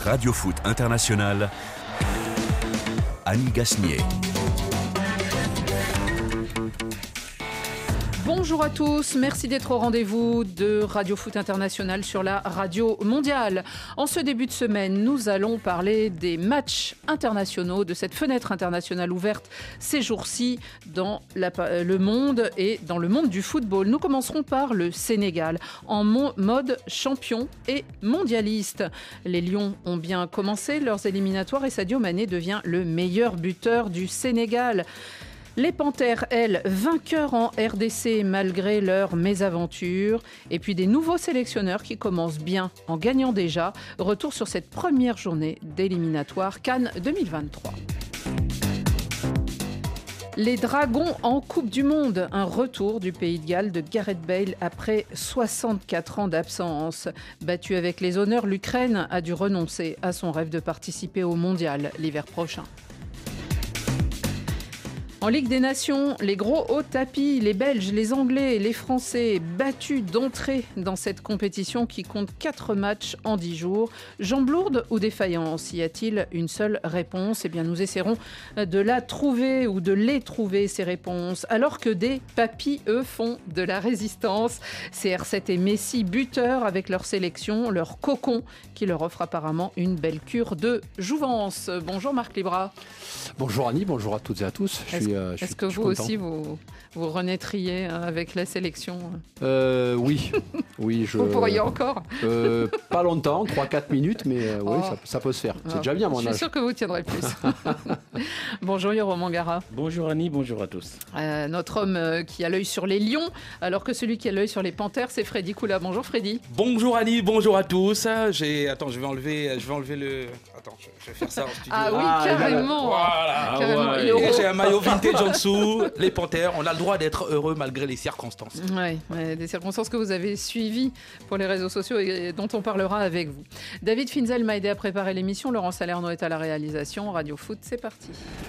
Radio Foot International, Annie Gasnier. Bonjour à tous, merci d'être au rendez-vous de Radio Foot International sur la radio mondiale. En ce début de semaine, nous allons parler des matchs internationaux, de cette fenêtre internationale ouverte ces jours-ci dans le monde et dans le monde du football. Nous commencerons par le Sénégal, en mode champion et mondialiste. Les Lions ont bien commencé leurs éliminatoires et Sadio Mané devient le meilleur buteur du Sénégal. Les Panthères, elles, vainqueurs en RDC malgré leurs mésaventures. Et puis des nouveaux sélectionneurs qui commencent bien en gagnant déjà. Retour sur cette première journée d'éliminatoire Cannes 2023. Les Dragons en Coupe du Monde, un retour du Pays de Galles de Gareth Bale après 64 ans d'absence. Battu avec les honneurs, l'Ukraine a dû renoncer à son rêve de participer au Mondial l'hiver prochain. En Ligue des Nations, les gros hauts tapis, les Belges, les Anglais, les Français, battus d'entrée dans cette compétition qui compte 4 matchs en 10 jours. Jambes lourdes ou défaillance? Y a-t-il une seule réponse? Eh bien, nous essaierons de la trouver ou de les trouver, ces réponses. Alors que des papis, eux, font de la résistance. CR7 et Messi, buteurs avec leur sélection, leur cocon, qui leur offre apparemment une belle cure de jouvence. Bonjour Marc Libra. Bonjour Annie, bonjour à toutes et à tous. Est-ce que vous aussi, vous renaîtriez avec la sélection? Oui. Vous pourriez encore pas longtemps, 3-4 minutes, mais oui, ça peut se faire. C'est déjà bien, mon âge. Je suis sûr que vous tiendrez plus. Bonjour Yoro Mangara. Bonjour Annie, bonjour à tous. Notre homme qui a l'œil sur les lions, alors que celui qui a l'œil sur les panthères, c'est Freddy Koula. Bonjour Freddy. Bonjour Annie, bonjour à tous. Attends, je vais enlever le... Attends, je vais faire ça en studio. Ah oui, carrément. Voilà. Carrément. Ouais. J'ai un maillot vintage en dessous. Les panthères, on a le droit d'être heureux malgré les circonstances. Oui, des circonstances que vous avez suivies pour les réseaux sociaux et dont on parlera avec vous. David Finzel m'a aidé à préparer l'émission. Laurent Salerno est à la réalisation. Radio Foot, c'est parti.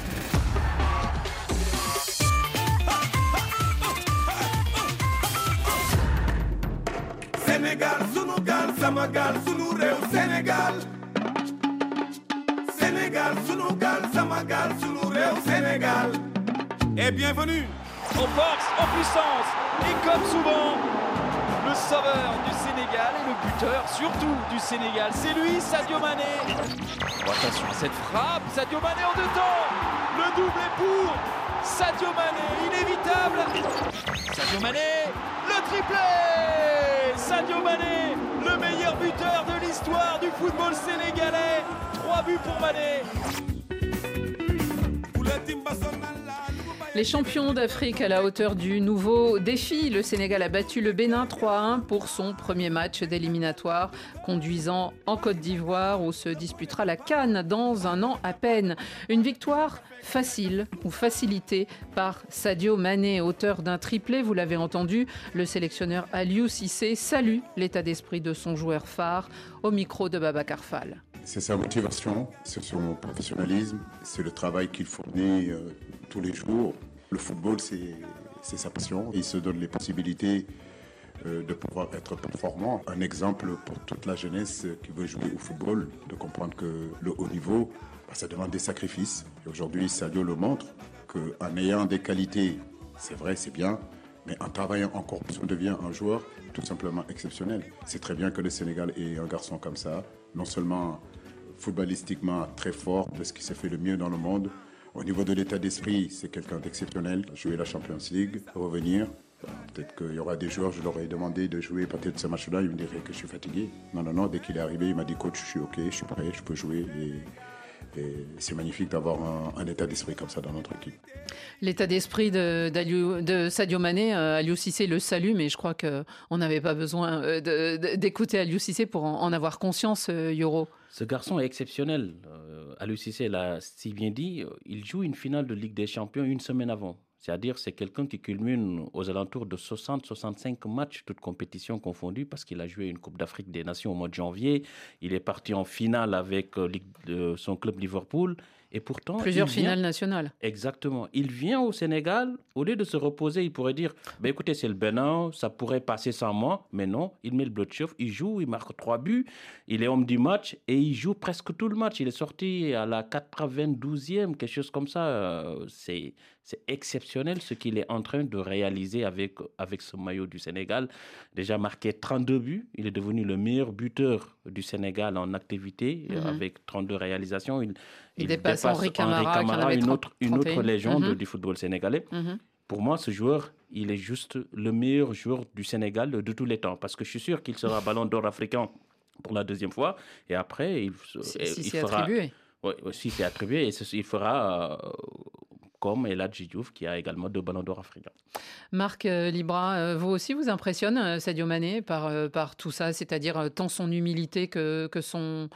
Sénégal, sunu gaal, sama gaal, sunu réew Sénégal. Sénégal, sunu gaal, sama gaal, sunu réew Sénégal. Et bienvenue. En force, en puissance, et comme souvent, le sauveur du Sénégal et le buteur surtout du Sénégal, c'est lui, Sadio Mané. Oh, attention à cette frappe, Sadio Mané en deux temps, le double est pour Sadio Mané, inévitable. Sadio Mané, le triplé. Sadio Mané, le meilleur buteur de l'histoire du football sénégalais. 3 buts pour Mané. Les champions d'Afrique à la hauteur du nouveau défi. Le Sénégal a battu le Bénin 3-1 pour son premier match d'éliminatoire, conduisant en Côte d'Ivoire où se disputera la CAN dans un an à peine. Une victoire facile ou facilitée par Sadio Mané, auteur d'un triplé. Vous l'avez entendu, le sélectionneur Aliou Cissé salue l'état d'esprit de son joueur phare au micro de Babacar Fall. C'est sa motivation, c'est son professionnalisme, c'est le travail qu'il fournit tous les jours. Le football, c'est sa passion. Il se donne les possibilités de pouvoir être performant. Un exemple pour toute la jeunesse qui veut jouer au football, de comprendre que le haut niveau, ça demande des sacrifices. Et aujourd'hui, Sadio le montre qu'en ayant des qualités, c'est vrai, c'est bien, mais en travaillant encore plus, on devient un joueur tout simplement exceptionnel. C'est très bien que le Sénégal ait un garçon comme ça, non seulement footballistiquement très fort, de ce qui s'est fait le mieux dans le monde. Au niveau de l'état d'esprit, c'est quelqu'un d'exceptionnel. Jouer la Champions League, revenir. Peut-être qu'il y aura des joueurs, je leur ai demandé de jouer peut-être ce match-là, ils me diraient que je suis fatigué. Non, dès qu'il est arrivé, il m'a dit coach, je suis OK, je suis prêt, je peux jouer. Et c'est magnifique d'avoir un état d'esprit comme ça dans notre équipe. L'état d'esprit de Sadio Mané, Aliou Cissé le salue, mais je crois qu'on n'avait pas besoin d'écouter Aliou Cissé pour en avoir conscience, Yoro. Ce garçon est exceptionnel. Aliou Cissé l'a si bien dit, il joue une finale de Ligue des Champions une semaine avant. C'est-à-dire c'est quelqu'un qui culmine aux alentours de 60-65 matchs, toutes compétitions confondues, parce qu'il a joué une Coupe d'Afrique des Nations au mois de janvier. Il est parti en finale avec son club Liverpool. Et pourtant, plusieurs finales nationales. Exactement. Il vient au Sénégal, au lieu de se reposer, il pourrait dire écoutez, c'est le Bénin, ça pourrait passer sans moi. Mais non, il met le bleu de chauffe, il joue, il marque 3 buts, il est homme du match et il joue presque tout le match. Il est sorti à la 92e, quelque chose comme ça. C'est exceptionnel ce qu'il est en train de réaliser avec ce maillot du Sénégal. Déjà marqué 32 buts, il est devenu le meilleur buteur du Sénégal en activité, avec 32 réalisations. Il dépasse Henri Camara, une autre légende du football sénégalais. Pour moi, ce joueur, il est juste le meilleur joueur du Sénégal de tous les temps. Parce que je suis sûr qu'il sera ballon d'or africain pour la 2e fois. Et après, il fera... attribué. Oui, si c'est attribué. Et il fera... comme El Hadji Diouf, qui a également 2 ballons d'or africains. Marc Libra, vous aussi vous impressionne Sadio Mané par tout ça, c'est-à-dire tant son humilité que son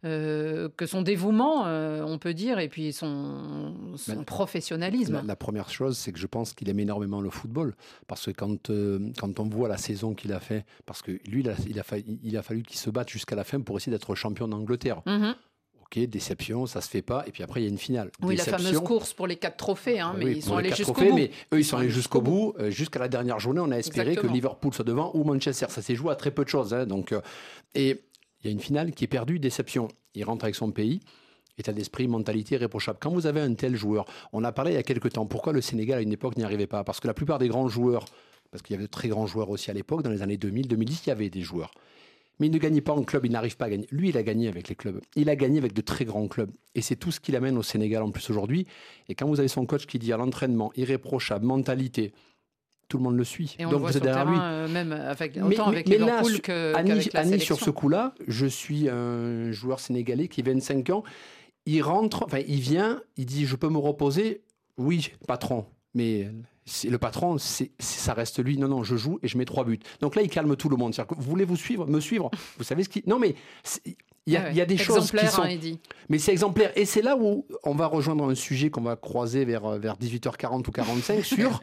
dévouement, on peut dire, et puis son professionnalisme. La première chose, c'est que je pense qu'il aime énormément le football, parce que quand on voit la saison qu'il a fait, parce que lui, il a fallu qu'il se batte jusqu'à la fin pour essayer d'être champion d'Angleterre. Déception, ça se fait pas. Et puis après, il y a une finale. Oui, déception. La fameuse course pour les 4 trophées, mais ils sont allés jusqu'au bout. Mais eux, ils sont allés jusqu'au bout. Jusqu'à la dernière journée, on a espéré que Liverpool soit devant ou Manchester. Ça s'est joué à très peu de choses. Et il y a une finale qui est perdue, déception. Il rentre avec son pays. État d'esprit, mentalité irréprochable. Quand vous avez un tel joueur, on a parlé il y a quelques temps, pourquoi le Sénégal à une époque n'y arrivait pas ? Parce que la plupart des grands joueurs, parce qu'il y avait de très grands joueurs aussi à l'époque, dans les années 2000, 2010, il y avait des joueurs. Mais il ne gagnait pas en club, il n'arrive pas à gagner. Lui, il a gagné avec les clubs. Il a gagné avec de très grands clubs. Et c'est tout ce qu'il amène au Sénégal en plus aujourd'hui. Et quand vous avez son coach qui dit à l'entraînement, irréprochable, mentalité, tout le monde le suit. Et on donc le voit vous êtes derrière lui. Même avec Liverpool qu'avec la sélection. Sur ce coup-là, je suis un joueur sénégalais qui a 25 ans. Il rentre, il vient, il dit « je peux me reposer ». Oui, patron, mais... le patron, ça reste lui. Non, je joue et je mets 3 buts. Donc là, il calme tout le monde. C'est-à-dire que vous voulez me suivre. Vous savez ce qui... Non, mais il y a des choses qui sont... Mais c'est exemplaire. Et c'est là où on va rejoindre un sujet qu'on va croiser vers 18h40 ou 45 sur...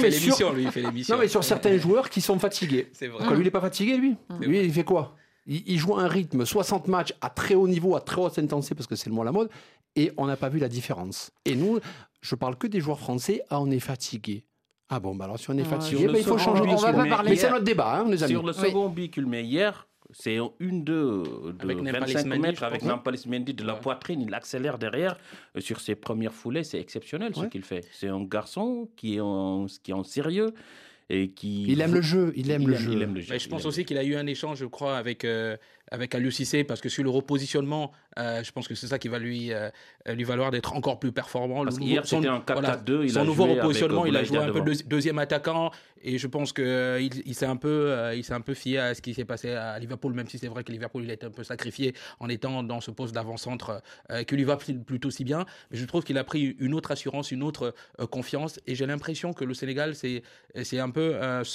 il fait l'émission. Non, mais sur certains joueurs qui sont fatigués. C'est vrai. Quand lui, il n'est pas fatigué, lui. Lui, il fait quoi ? Il joue un rythme, 60 matchs à très haut niveau, à très haute intensité, parce que c'est le mot à la mode, et on n'a pas vu la différence. Et nous, je parle que des joueurs français, on est fatigué. Ah bon, alors si on est fatigué, il faut changer. On va pas parler. Mais c'est notre débat, les amis. Sur le second but qu'il met hier, c'est une de 25 mètres avec Nampalys Mendy de la poitrine. Il accélère derrière. Sur ses premières foulées, c'est exceptionnel ce qu'il fait. C'est un garçon qui est en sérieux. Et il aime le jeu, il aime le jeu. Mais je pense aussi qu'il a eu un échange, je crois, avec Aliou Cissé, parce que sur le repositionnement, je pense que c'est ça qui va lui valoir d'être encore plus performant. Parce qu'hier, c'était un 4-4-2. Son nouveau repositionnement, il a joué un peu deuxième attaquant, et je pense qu'il s'est un peu fié à ce qui s'est passé à Liverpool, même si c'est vrai que Liverpool il a été un peu sacrifié en étant dans ce poste d'avant-centre qui lui va plutôt si bien. Mais je trouve qu'il a pris une autre assurance, une autre confiance, et j'ai l'impression que le Sénégal, c'est un peu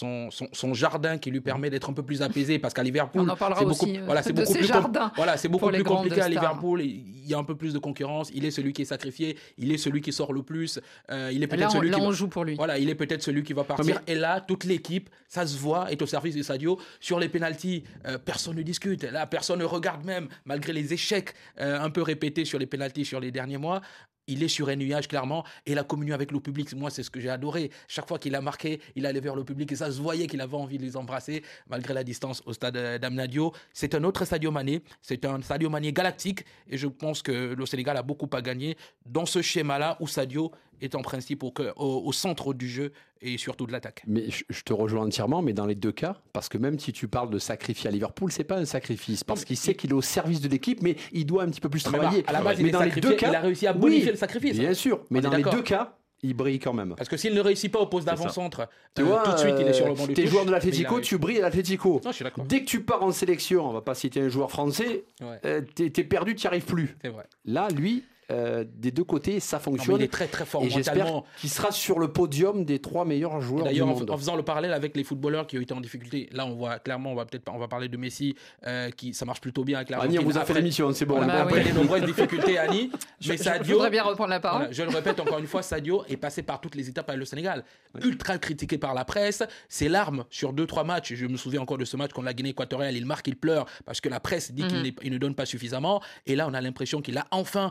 son jardin qui lui permet d'être un peu plus apaisé, parce qu'à Liverpool, c'est beaucoup plus compliqué à Liverpool. Il y a un peu plus de concurrence. Il est celui qui est sacrifié. Il est celui qui sort le plus. Il est peut-être on joue pour lui. Voilà, il est peut-être celui qui va partir. Et là, toute l'équipe, ça se voit, est au service de Sadio. Sur les pénaltys, personne ne discute. Là, personne ne regarde même, malgré les échecs un peu répétés sur les pénaltys sur les derniers mois. Il est sur un nuage, clairement, et la communion avec le public, moi, c'est ce que j'ai adoré. Chaque fois qu'il a marqué, il allait vers le public, et ça se voyait qu'il avait envie de les embrasser, malgré la distance au stade d'Amnadio. C'est un autre Sadio Mané, c'est un Sadio Mané galactique, et je pense que le Sénégal a beaucoup à gagner dans ce schéma-là, où Sadio est en principe au centre du jeu, et surtout de l'attaque. Mais je te rejoins entièrement, mais dans les deux cas, parce que même si tu parles de sacrifice à Liverpool, c'est pas un sacrifice, parce qu'il sait qu'il est au service de l'équipe, mais il doit un petit peu plus travailler. À la base, il a réussi à bonifier le sacrifice. Bien sûr, mais dans les deux cas, il brille quand même. Parce que s'il ne réussit pas au poste d'avant-centre, tout de suite, il est sur le banc du touche. T'es joueur de l'Atlético, tu brilles à l'Atlético. Non, je suis d'accord. Dès que tu pars en sélection, on va pas citer un joueur français, t'es perdu, tu n'y arrives plus. C'est vrai. Là, lui... des deux côtés, ça fonctionne. Il est très très fort et j'espère qu'il sera sur le podium des 3 meilleurs joueurs du monde. En faisant le parallèle avec les footballeurs qui ont été en difficulté, là on voit clairement, on va parler de Messi, ça marche plutôt bien avec la Annie, on vous a fait l'émission, c'est bon. Après les nombreuses difficultés, Annie. Mais Sadio, je voudrais bien reprendre la parole. Je le répète encore une fois, Sadio est passé par toutes les étapes avec le Sénégal. Ultra critiqué par la presse, ses larmes sur 2-3 matchs. Je me souviens encore de ce match contre la Guinée équatoriale. Il marque, il pleure parce que la presse dit qu'il ne donne pas suffisamment. Et là, on a l'impression qu'il a enfin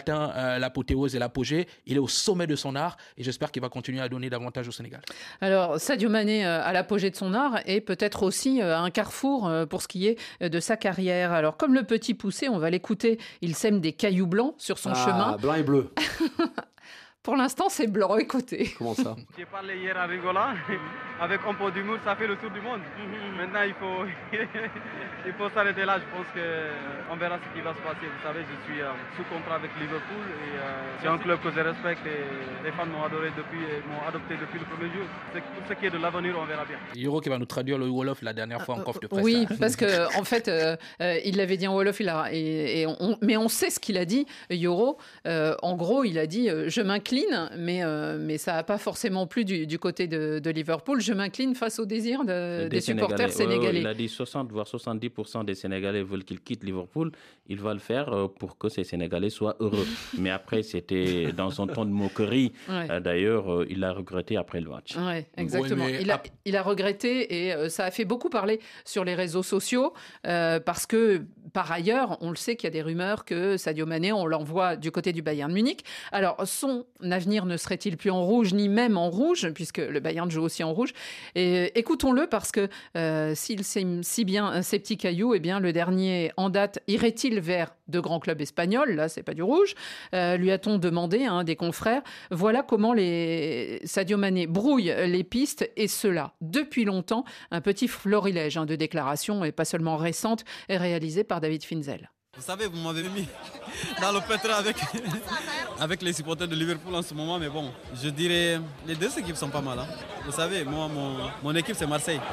atteint l'apothéose et l'apogée. Il est au sommet de son art et j'espère qu'il va continuer à donner davantage au Sénégal. Alors, Sadio Mané à l'apogée de son art et peut-être aussi à un carrefour pour ce qui est de sa carrière. Alors, comme le petit poussé, on va l'écouter, il sème des cailloux blancs sur son chemin. Blanc et bleu. Pour l'instant, c'est blanc. Écoutez. Comment ça? J'ai parlé hier en rigolant. Avec un peu d'humour, ça fait le tour du monde. Maintenant, il faut s'arrêter là. Je pense qu'on verra ce qui va se passer. Vous savez, je suis sous contrat avec Liverpool. Et c'est un club que je respecte. Et les fans m'ont adoré m'ont adopté depuis le premier jour. Pour ce qui est de l'avenir, on verra bien. Yoro qui va nous traduire le Wolof la dernière fois en conf de presse. Oui, parce qu'en fait, il l'avait dit en Wolof. Mais on sait ce qu'il a dit, Yoro. En gros, il a dit je m'incline, mais ça n'a pas forcément plu du côté de Liverpool. Je m'incline face au désir des supporters sénégalais. Il a dit 60 voire 70% des Sénégalais veulent qu'il quitte Liverpool. Il va le faire pour que ces Sénégalais soient heureux. Mais après, c'était dans son ton de moquerie. Ouais. D'ailleurs, il a regretté après le match. Oui, exactement. Oui, il a regretté et ça a fait beaucoup parler sur les réseaux sociaux parce que, par ailleurs, on le sait qu'il y a des rumeurs que Sadio Mané, on l'envoie du côté du Bayern Munich. Alors, son avenir ne serait-il plus en rouge, ni même en rouge, puisque le Bayern joue aussi en rouge. Et écoutons-le parce que s'il sème si bien ces petits cailloux, eh bien le dernier en date irait-il vers de grands clubs espagnols? Là, c'est pas du rouge. Lui a-t-on demandé, des confrères. Voilà comment Sadio Mané brouille les pistes et cela depuis longtemps. Un petit florilège de déclarations et pas seulement récentes est réalisé par David Finzel. Vous savez, vous m'avez mis dans le pétrin avec les supporters de Liverpool en ce moment, mais bon, je dirais les deux équipes sont pas mal. Hein. Vous savez, moi, mon équipe, c'est Marseille.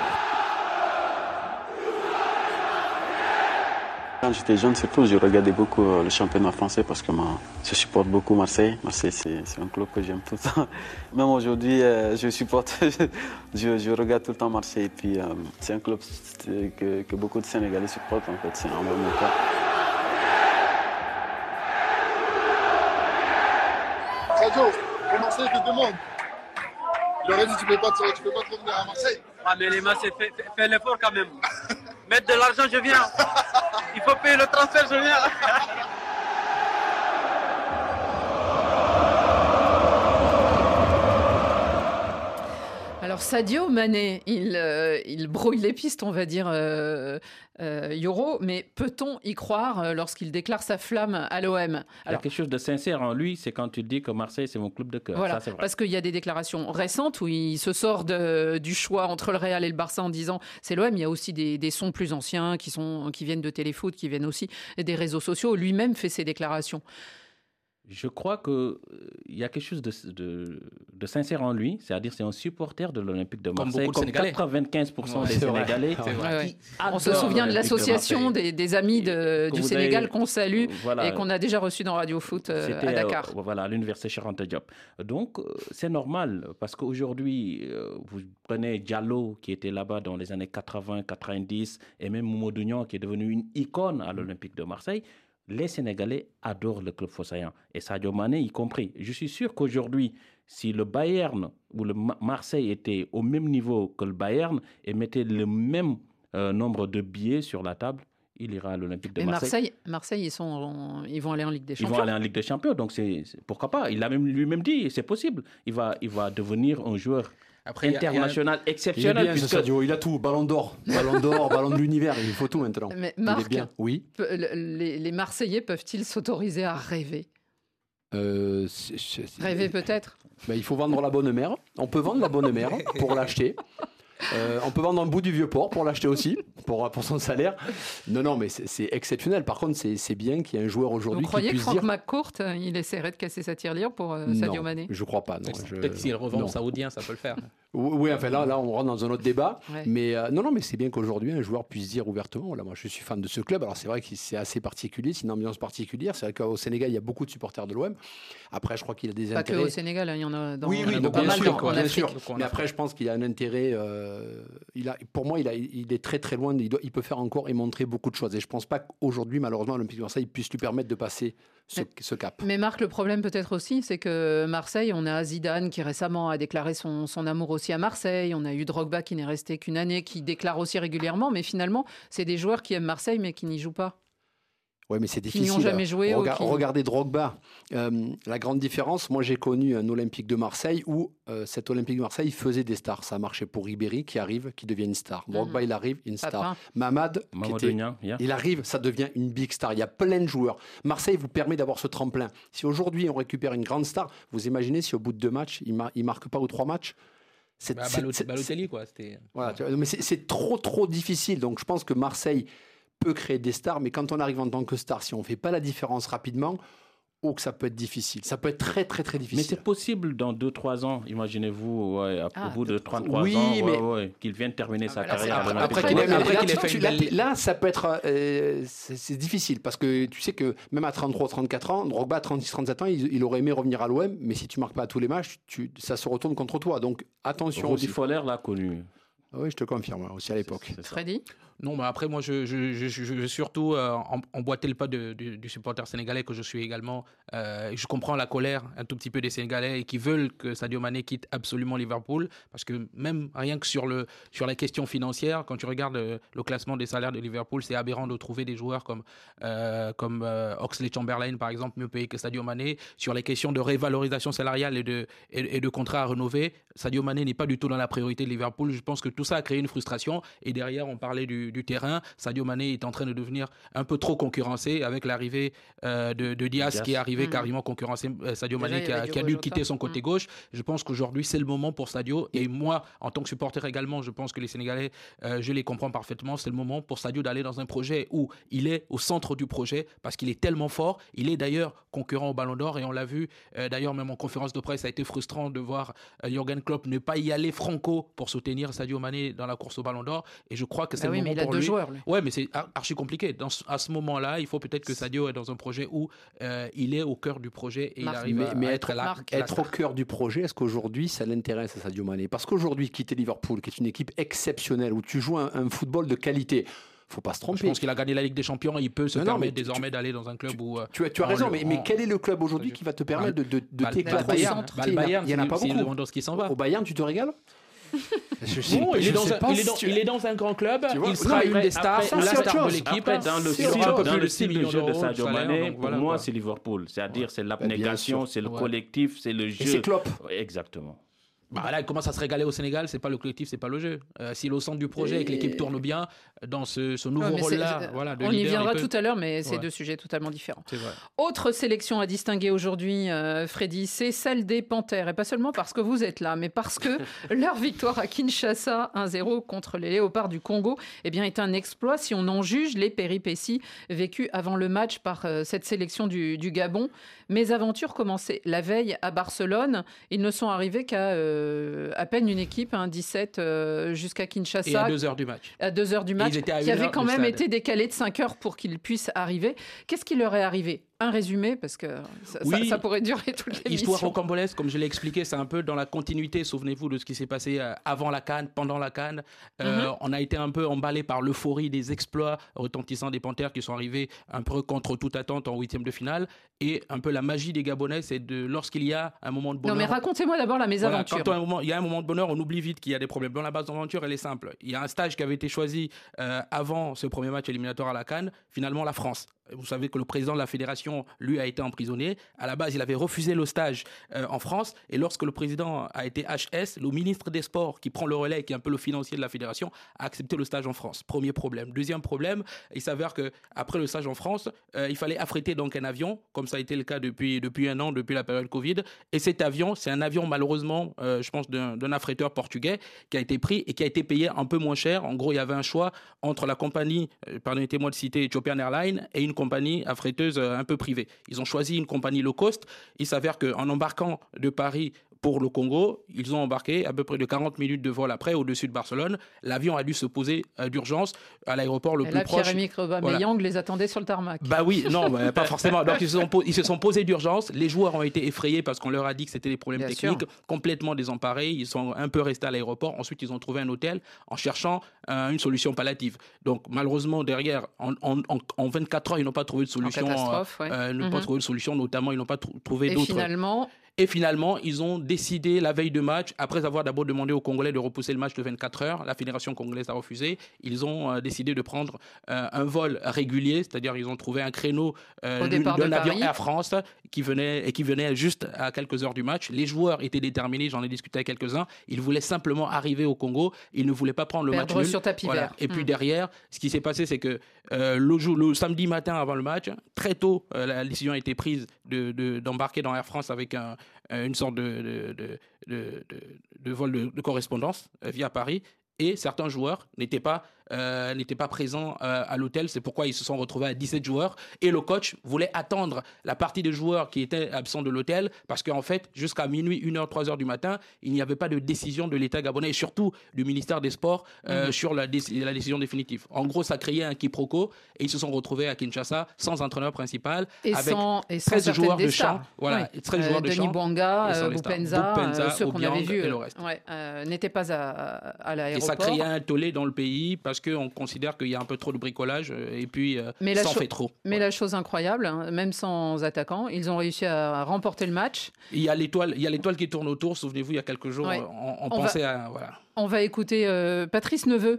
Quand j'étais jeune, surtout, je regardais beaucoup le championnat français parce que je supporte beaucoup Marseille. Marseille, c'est un club que j'aime tout le temps. Même aujourd'hui, je supporte, je regarde tout le temps Marseille. Et puis, c'est un club que beaucoup de Sénégalais supportent, en fait. C'est un bon cas. Sadio, Marseille te demande. Il aurait dit tu peux pas te revenir à Marseille. Ah mais les Marseillais, fais l'effort quand même. Mettre de l'argent, je viens. Il faut payer le transfert, je viens. Alors Sadio Mané, il brouille les pistes, on va dire, Yoro, mais peut-on y croire lorsqu'il déclare sa flamme à l'OM? Il y a quelque chose de sincère en lui, c'est quand tu dis que Marseille, c'est mon club de cœur. Voilà, ça, c'est vrai. Parce qu'il y a des déclarations récentes où il se sort du choix entre le Real et le Barça en disant c'est l'OM. Il y a aussi des sons plus anciens qui viennent de téléfoot, qui viennent aussi des réseaux sociaux. Lui-même fait ces déclarations. Je crois qu'il y a quelque chose de sincère en lui, c'est-à-dire c'est un supporter de l'Olympique de Marseille, comme 95% des Sénégalais. On se souvient de l'association des amis du Sénégal qu'on salue et qu'on a déjà reçu dans Radio Foot à Dakar. À l'université Cheikh Anta Diop. Donc c'est normal, parce qu'aujourd'hui, vous prenez Diallo qui était là-bas dans les années 80, 90, et même Mamadou Niang qui est devenu une icône à l'Olympique de Marseille. Les Sénégalais adorent le club fossoyant, et Sadio Mané y compris. Je suis sûr qu'aujourd'hui, si le Bayern ou le Marseille était au même niveau que le Bayern et mettait le même nombre de billets sur la table, il ira à l'Olympique de Marseille. Marseille, ils vont aller en Ligue des Champions. Ils vont aller en Ligue des Champions, donc pourquoi pas. Il a lui-même dit, c'est possible. Il va devenir un joueur international exceptionnel. Il est bien, Sadio, il a tout. Ballon d'or, ballon de l'univers, il faut tout maintenant. Mais Marc, il est bien. Oui. Les Marseillais peuvent-ils s'autoriser à rêver? Rêver peut-être. Il faut vendre la bonne mère. On peut vendre la bonne mère pour l'acheter. On peut vendre un bout du vieux port pour l'acheter aussi, pour son salaire. Non, mais c'est exceptionnel. Par contre, c'est bien qu'il y ait un joueur aujourd'hui qui puisse dire... Vous croyez que Franck McCourt, il essaierait de casser sa tirelire pour Sadio Mané? Non, je crois pas. Peut-être s'il revend aux Saoudiens, ça peut le faire. Oui, enfin là, on rentre dans un autre débat. Ouais. Mais non, mais c'est bien qu'aujourd'hui, un joueur puisse dire ouvertement, voilà, moi, je suis fan de ce club. Alors, c'est vrai que c'est assez particulier, c'est une ambiance particulière. C'est vrai qu'au Sénégal, il y a beaucoup de supporters de l'OM. Après, je crois qu'il a des intérêts... Pas que au Sénégal, il y en a dans bien sûr. Mais après, je pense qu'il a un intérêt... pour moi, il est très très loin. Il peut faire encore et montrer beaucoup de choses. Et je ne pense pas qu'aujourd'hui, malheureusement, l'Olympique de Marseille puisse lui permettre de passer ce cap. Mais Marc, le problème peut-être aussi, c'est que Marseille, on a Zidane qui récemment a déclaré son amour aussi à Marseille. On a eu Drogba qui n'est resté qu'une année, qui déclare aussi régulièrement. Mais finalement, c'est des joueurs qui aiment Marseille mais qui n'y jouent pas. Oui, mais c'est difficile. Qui n'ont jamais joué. Regardez Drogba. La grande différence, moi j'ai connu un Olympique de Marseille où cet Olympique de Marseille faisait des stars. Ça a marché pour Ribéry qui arrive, qui devient une star. Drogba, il arrive, une star. Mamad, il arrive, ça devient une big star. Il y a plein de joueurs. Marseille vous permet d'avoir ce tremplin. Si aujourd'hui on récupère une grande star, vous imaginez si au bout de 2 matchs, il ne marque pas ou 3 matchs. Balotelli, quoi. Voilà, mais c'est trop difficile. Donc je pense que Marseille peut créer des stars, mais quand on arrive en tant que star, si on ne fait pas la différence rapidement, que ça peut être difficile. Ça peut être très difficile. Mais c'est possible dans 2-3 ans, imaginez-vous, au bout de 33 ans, qu'il vienne terminer sa carrière. Là, ça peut être... c'est difficile, parce que tu sais que même à 33 34 ans, Drogba à 36 37 ans, il aurait aimé revenir à l'OM, mais si tu ne marques pas à tous les matchs, ça se retourne contre toi. Donc attention. Rudi Foller l'a connu. Oui, je te confirme, aussi à l'époque. Freddy ? Non, mais après, moi, je veux surtout emboîter le pas du supporter sénégalais que je suis également. Je comprends la colère un tout petit peu des Sénégalais qui veulent que Sadio Mané quitte absolument Liverpool, parce que même rien que sur la question financière, quand tu regardes le classement des salaires de Liverpool, c'est aberrant de trouver des joueurs comme Oxlade-Chamberlain, par exemple, mieux payé que Sadio Mané. Sur les questions de révalorisation salariale et de contrats à renouveler, Sadio Mané n'est pas du tout dans la priorité de Liverpool. Je pense que tout ça a créé une frustration. Et derrière, on parlait du terrain. Sadio Mané est en train de devenir un peu trop concurrencé avec l'arrivée de Diaz qui est arrivé carrément concurrencer Sadio Mané qui a dû quitter son côté gauche. Je pense qu'aujourd'hui, c'est le moment pour Sadio. Et moi, en tant que supporter également, je pense que les Sénégalais, je les comprends parfaitement. C'est le moment pour Sadio d'aller dans un projet où il est au centre du projet parce qu'il est tellement fort. Il est d'ailleurs concurrent au Ballon d'Or et on l'a vu. D'ailleurs, même en conférence de presse, ça a été frustrant de voir Jürgen Klopp ne pas y aller franco pour soutenir Sadio Mané dans la course au Ballon d'Or. Et je crois que c'est le moment pour lui. Joueurs, ouais, mais c'est archi compliqué. À ce moment-là, il faut peut-être que Sadio est dans un projet où il est au cœur du projet et il arrive à être là. Être au cœur du projet, est-ce qu'aujourd'hui ça l'intéresse à Sadio Mané ? Parce qu'aujourd'hui, quitter Liverpool, qui est une équipe exceptionnelle, où tu joues un football de qualité, faut pas se tromper. Je pense qu'il a gagné la Ligue des Champions, il peut se permettre désormais d'aller dans un club où... Tu as raison, mais quel est le club aujourd'hui qui va te permettre de t'éclater ? Il n'y en a pas beaucoup. Lewandowski s'en va. Au Bayern, tu te régales ? Il est dans un grand club, il sera une des stars, la star de l'équipe. Dans le style de jeu de Sadio Mané, pour moi, c'est Liverpool. C'est-à-dire, c'est l'abnégation, c'est le collectif, c'est le jeu. Et c'est Klopp. Exactement. Là, il commence à se régaler au Sénégal, c'est pas le collectif, c'est pas le jeu. S'il est au centre du projet et que l'équipe tourne bien, dans ce nouveau rôle-là, de on leader, y viendra tout à l'heure, mais c'est deux sujets totalement différents. Autre sélection à distinguer aujourd'hui, Freddy, c'est celle des Panthères. Et pas seulement parce que vous êtes là, mais parce que leur victoire à Kinshasa 1-0 contre les Léopards du Congo est un exploit si on en juge les péripéties vécues avant le match par cette sélection du Gabon. Mes aventures commençaient la veille à Barcelone. Ils ne sont arrivés qu'à à peine une équipe, 17 jusqu'à Kinshasa. Et à 2h du match. À 2h du match, qui avait quand même été décalé de 5 heures pour qu'ils puissent arriver. Qu'est-ce qui leur est arrivé ? Un résumé, parce que ça pourrait durer toute l'émission. Histoire rocambolesque, comme je l'ai expliqué, c'est un peu dans la continuité, souvenez-vous de ce qui s'est passé avant la CAN, pendant la CAN. On a été un peu emballé par l'euphorie des exploits retentissants des Panthères qui sont arrivés un peu contre toute attente en 8e de finale. Et un peu la magie des Gabonais, c'est lorsqu'il y a un moment de bonheur... Non mais racontez-moi d'abord la mésaventure. Quand il y a un moment de bonheur, on oublie vite qu'il y a des problèmes. Dans la base d'aventure, elle est simple. Il y a un stage qui avait été choisi avant ce premier match éliminatoire à la CAN, finalement la France. Vous savez que le président de la fédération, lui, a été emprisonné. À la base, il avait refusé le stage en France. Et lorsque le président a été HS, le ministre des Sports, qui prend le relais, qui est un peu le financier de la fédération, a accepté le stage en France. Premier problème. Deuxième problème, il s'avère qu'après le stage en France, il fallait affréter donc un avion, comme ça a été le cas depuis un an, depuis la période Covid. Et cet avion, c'est un avion malheureusement, je pense, d'un affréteur portugais qui a été pris et qui a été payé un peu moins cher. En gros, il y avait un choix entre la compagnie, permettez-moi de citer Ethiopian Airlines, et une compagnie affréteuse un peu privée. Ils ont choisi une compagnie low cost. Il s'avère qu'en embarquant de Paris pour le Congo, ils ont embarqué à peu près de 40 minutes de vol après au-dessus de Barcelone. L'avion a dû se poser d'urgence à l'aéroport le plus proche. Pierre-Emerick Aubameyang les attendait sur le tarmac. Bah oui, non, pas forcément. Donc ils se sont posés d'urgence. Les joueurs ont été effrayés parce qu'on leur a dit que c'était des problèmes techniques, complètement désemparés. Ils sont un peu restés à l'aéroport. Ensuite, ils ont trouvé un hôtel en cherchant une solution palliative. Donc malheureusement, derrière, en 24 heures, ils n'ont pas trouvé de solution. En catastrophe, pas trouvé de solution, notamment, ils n'ont pas trouvé d'autres. Et finalement, ils ont décidé la veille de match, après avoir d'abord demandé aux Congolais de repousser le match de 24 heures, la fédération congolaise a refusé, ils ont décidé de prendre un vol régulier, c'est-à-dire ils ont trouvé un créneau d'un avion Air France qui venait juste à quelques heures du match. Les joueurs étaient déterminés, j'en ai discuté avec quelques-uns, ils voulaient simplement arriver au Congo, ils ne voulaient pas prendre le match nul. Sur tapis vert. Et puis derrière, ce qui s'est passé, c'est que le samedi matin avant le match, très tôt, la décision a été prise d'embarquer dans Air France avec une sorte de vol de correspondance via Paris. Et certains joueurs n'étaient pas présents à l'hôtel. C'est pourquoi ils se sont retrouvés à 17 joueurs. Et le coach voulait attendre la partie des joueurs qui étaient absents de l'hôtel parce qu'en fait, jusqu'à minuit, 1h, 3h du matin, il n'y avait pas de décision de l'État gabonais et surtout du ministère des Sports sur la décision définitive. En gros, ça créait un quiproquo et ils se sont retrouvés à Kinshasa sans entraîneur principal avec 13 joueurs de champ. Voilà, 13 joueurs de champ. Denis Bouanga, Boukpenza, ceux qu'on avait vus n'étaient pas à l'aéroport. Et ça créait un tollé dans le pays parce qu'on considère qu'il y a un peu trop de bricolage et puis ça en fait trop. Mais la chose incroyable, même sans attaquant, ils ont réussi à remporter le match. Il y a l'étoile qui tourne autour. Souvenez-vous, il y a quelques jours, on pensait à... Voilà. On va écouter Patrice Neveu,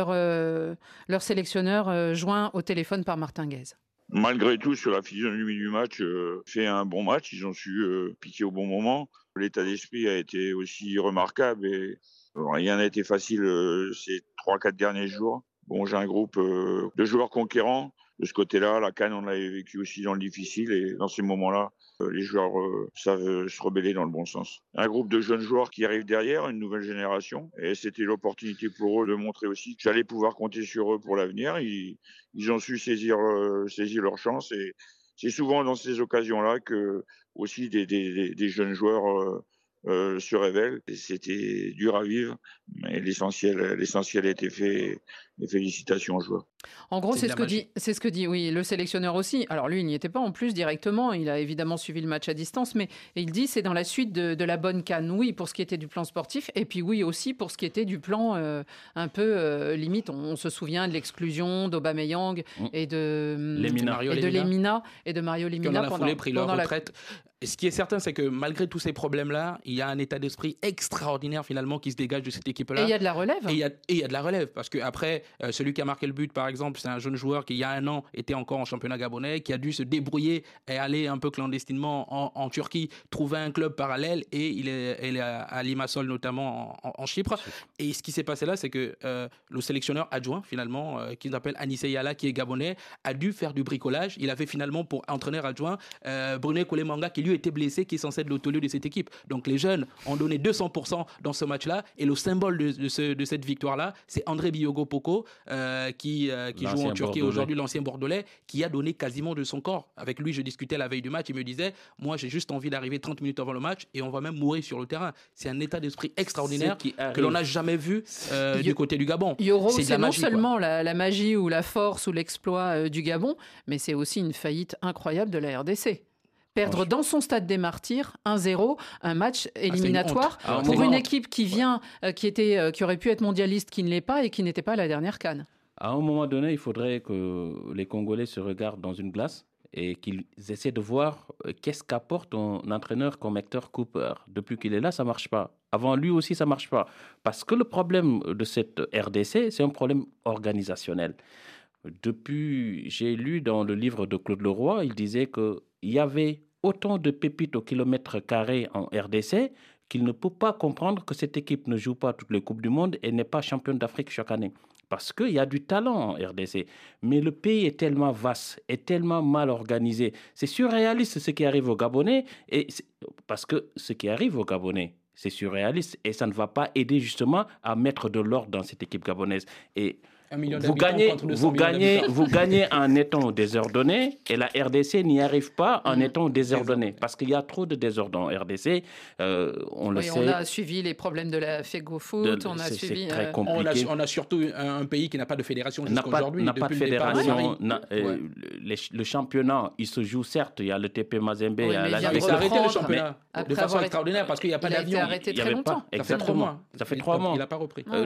leur sélectionneur, joint au téléphone par Martin Guez. Malgré tout, sur la physionomie du match, fait un bon match. Ils ont su piquer au bon moment. L'état d'esprit a été aussi remarquable et rien n'a été facile ces 3-4 derniers jours. Bon, j'ai un groupe de joueurs conquérants. De ce côté-là, la CAN, on l'avait vécu aussi dans le difficile. Et dans ces moments-là, les joueurs savent se rebeller dans le bon sens. Un groupe de jeunes joueurs qui arrivent derrière, une nouvelle génération. Et c'était l'opportunité pour eux de montrer aussi que j'allais pouvoir compter sur eux pour l'avenir. Ils ont su saisir leur chance. Et c'est souvent dans ces occasions-là que aussi des jeunes joueurs se révèlent. Et c'était dur à vivre, mais l'essentiel a été fait. Et félicitations aux joueurs. En gros, c'est ce que dit le sélectionneur aussi. Alors lui, il n'y était pas en plus directement. Il a évidemment suivi le match à distance, mais il dit c'est dans la suite de la bonne CAN. Oui, pour ce qui était du plan sportif, et puis oui aussi pour ce qui était du plan un peu limite. On se souvient de l'exclusion d'Aubameyang et de Lemina et de Mario Lemina pendant la retraite. Et ce qui est certain, c'est que malgré tous ces problèmes-là, il y a un état d'esprit extraordinaire finalement qui se dégage de cette équipe-là. Et il y a de la relève. Et il y a de la relève parce que après, celui qui a marqué le but, par exemple, c'est un jeune joueur qui il y a un an était encore en championnat gabonais, qui a dû se débrouiller et aller un peu clandestinement en Turquie, trouver un club parallèle et il est à Limassol notamment en Chypre. Et ce qui s'est passé là, c'est que le sélectionneur adjoint finalement, qui s'appelle Anissé Yala, qui est gabonais, a dû faire du bricolage. Il avait finalement pour entraîneur adjoint Brunet Kolemanga, qui lui était blessé, qui est censé être l'autolieu de cette équipe. Donc les jeunes ont donné 200% dans ce match-là et le symbole de cette victoire-là, c'est André Biogo Poko qui joue en Turquie aujourd'hui, l'ancien Bordelais, qui a donné quasiment de son corps. Avec lui, je discutais la veille du match, il me disait, moi j'ai juste envie d'arriver 30 minutes avant le match et on va même mourir sur le terrain. C'est un état d'esprit extraordinaire que l'on n'a jamais vu du côté du Gabon. Yoro, c'est non seulement la magie ou la force ou l'exploit du Gabon, mais c'est aussi une faillite incroyable de la RDC. Perdre dans son stade des Martyrs 1-0, un match éliminatoire pour une équipe qui aurait pu être mondialiste, qui ne l'est pas et qui n'était pas à la dernière CAN. À un moment donné, il faudrait que les Congolais se regardent dans une glace et qu'ils essaient de voir qu'est-ce qu'apporte un entraîneur comme Hector Cooper. Depuis qu'il est là, ça ne marche pas. Avant lui aussi, ça ne marche pas. Parce que le problème de cette RDC, c'est un problème organisationnel. J'ai lu dans le livre de Claude Leroy, il disait qu'il y avait autant de pépites au kilomètre carré en RDC qu'il ne peut pas comprendre que cette équipe ne joue pas toutes les Coupes du Monde et n'est pas championne d'Afrique chaque année. Parce qu'il y a du talent en RDC. Mais le pays est tellement vaste, est tellement mal organisé. C'est surréaliste ce qui arrive aux Gabonais, parce que ce qui arrive aux Gabonais, c'est surréaliste et ça ne va pas aider justement à mettre de l'ordre dans cette équipe gabonaise. Et vous gagnez en étant désordonné et la RDC n'y arrive pas en étant désordonné parce qu'il y a trop de désordre en RDC. On le sait. On a suivi les problèmes de la FEGOFoot. C'est très compliqué. On a surtout un pays qui n'a pas de fédération jusqu'aujourd'hui. N'a pas de fédération. Le championnat, il se joue certes. Il y a le TP Mazembe. Il a arrêté le championnat de façon extraordinaire parce qu'il n'y a pas d'avion. Il a été arrêté très longtemps. Exactement. Ça fait 3 mois. Il n'a pas repris.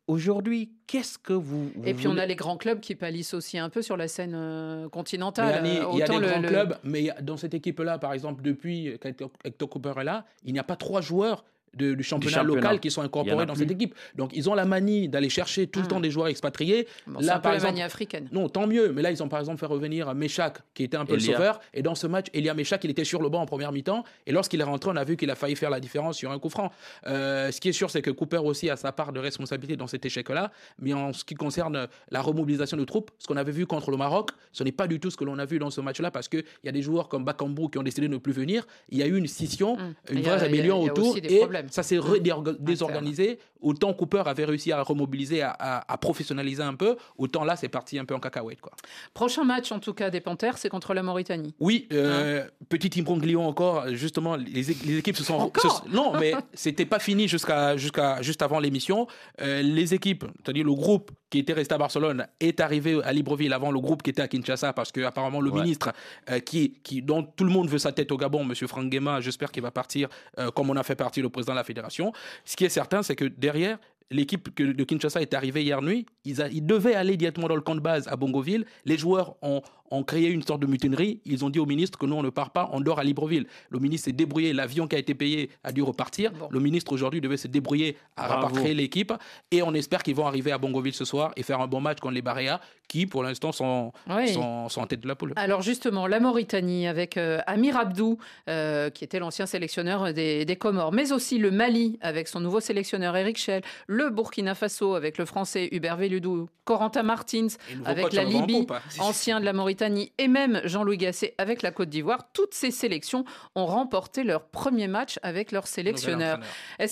aujourd'hui, qu'est-ce que vous Et puis on a les grands clubs qui pâlissent aussi un peu sur la scène continentale. Il y a des grands clubs, mais dans cette équipe-là, par exemple, depuis qu'Hector Cooper est là, il n'y a pas 3 joueurs du championnat local qui sont incorporés dans cette équipe. Donc ils ont la manie d'aller chercher tout le temps des joueurs expatriés. Bon, là, par exemple, la manie africaine. Non, tant mieux. Mais là, ils ont par exemple fait revenir Meshak, qui était un peu le sauveur. Et dans ce match, Elia Meshak, il était sur le banc en première mi-temps. Et lorsqu'il est rentré, on a vu qu'il a failli faire la différence sur un coup franc. Ce qui est sûr, c'est que Cooper aussi a sa part de responsabilité dans cet échec-là. Mais en ce qui concerne la remobilisation de troupes, ce qu'on avait vu contre le Maroc, ce n'est pas du tout ce que l'on a vu dans ce match-là, parce qu'il y a des joueurs comme Bakambu qui ont décidé de ne plus venir. Il y a eu une scission, une vraie rébellion autour. Et ça s'est désorganisé. Autant Cooper avait réussi à remobiliser, à professionnaliser un peu, autant là c'est parti un peu en cacahuète, quoi. Prochain match en tout cas des Panthères, c'est contre la Mauritanie. Oui, petit imbroglio encore, justement, les équipes se sont... non, mais c'était pas fini juste avant l'émission. Les équipes, c'est-à-dire le groupe qui était resté à Barcelone est arrivé à Libreville avant le groupe qui était à Kinshasa, parce que apparemment le ministre dont tout le monde veut sa tête au Gabon, M. Franck Guéma, j'espère qu'il va partir comme on a fait partir le président de la fédération. Ce qui est certain, c'est que derrière, l'équipe de Kinshasa est arrivée hier nuit. Ils devaient aller directement dans le camp de base à Bongoville. Les joueurs ont créé une sorte de mutinerie. Ils ont dit au ministre que nous, on ne part pas, on dort à Libreville. Le ministre s'est débrouillé. L'avion qui a été payé a dû repartir. Bon. Le ministre, aujourd'hui, devait se débrouiller à rapatrier l'équipe. Et on espère qu'ils vont arriver à Bongoville ce soir et faire un bon match contre les Baréas, qui, pour l'instant, sont en tête de la poule. Alors, justement, la Mauritanie, avec Amir Abdou, qui était l'ancien sélectionneur des Comores, mais aussi le Mali, avec son nouveau sélectionneur Eric Schell, le Burkina Faso, avec le Français Hubert Veludou, Corentin Martins, avec la Libye, ancien de la Mauritanie, et même Jean-Louis Gasset avec la Côte d'Ivoire. Toutes ces sélections ont remporté leur premier match avec leur sélectionneur. Est-ce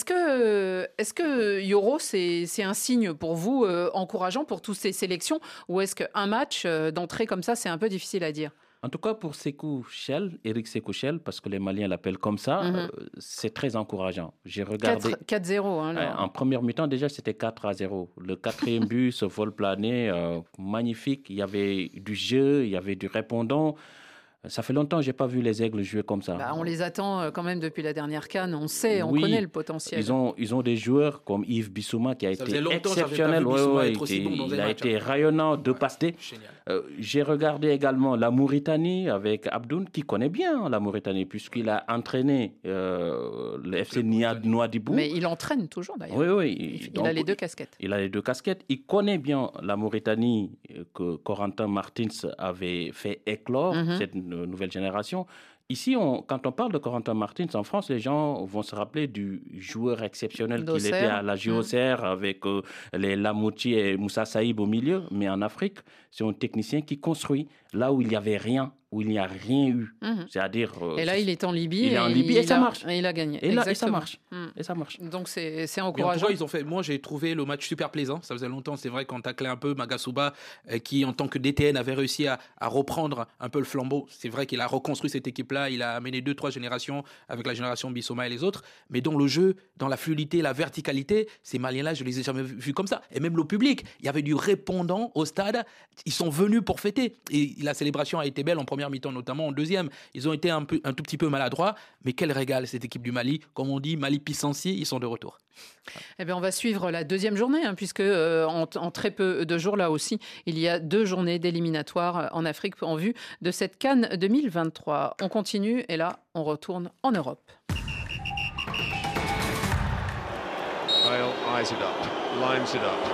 que Yoro, c'est un signe pour vous encourageant pour toutes ces sélections, ou est-ce qu'un match d'entrée comme ça, c'est un peu difficile à dire? En tout cas, pour Eric Sékou Chell, parce que les Maliens l'appellent comme ça, c'est très encourageant. J'ai regardé 4-0. En première mi-temps, déjà, c'était 4-0. Le 4e but, ce vol plané, magnifique. Il y avait du jeu, il y avait du répondant. Ça fait longtemps que je n'ai pas vu les Aigles jouer comme ça. On les attend quand même depuis la dernière CAN. On sait, on connaît le potentiel. Ils ont des joueurs comme Yves Bissouma qui a été exceptionnel. Il a été rayonnant, 2 passes D. J'ai regardé également la Mauritanie avec Abdoun, qui connaît bien la Mauritanie, puisqu'il a entraîné le FC Nouadhibou. Mais il entraîne toujours d'ailleurs. Oui. Il a les 2 casquettes. Il a les 2 casquettes. Il connaît bien la Mauritanie que Corentin Martins avait fait éclore, cette nouvelle génération. Ici, quand on parle de Corentin Martins en France, les gens vont se rappeler du joueur exceptionnel qu'il était à la JOCR avec les Lamouti et Moussa Saïb au milieu. Mais en Afrique, c'est un technicien qui construit là où il n'y avait rien, où il n'y a rien eu. C'est-à-dire, et là, il est en Libye. Et ça marche. Et il a gagné. Et ça marche. Et ça marche. Donc, c'est encourageant. Moi, j'ai trouvé le match super plaisant. Ça faisait longtemps, c'est vrai, qu'on taclait un peu Magasuba, qui, en tant que DTN, avait réussi à reprendre un peu le flambeau. C'est vrai qu'il a reconstruit cette équipe-là. Il a amené 2-3 générations avec la génération Bissoma et les autres. Mais dans le jeu, dans la fluidité, la verticalité, ces Maliens-là, je les ai jamais vus comme ça. Et même le public, il y avait du répondant au stade. Ils sont venus pour fêter. Et la célébration a été belle en première mi-temps, notamment en deuxième. Ils ont été un tout petit peu maladroits. Mais quel régal, cette équipe du Mali. Comme on dit, Mali Pissancier, ils sont de retour. Eh bien, on va suivre la deuxième journée, puisque en très peu de jours, là aussi, il y a 2 journées d'éliminatoires en Afrique en vue de cette CAN 2023. On continue et là, on retourne en Europe. Bale eyes it up, lines it up.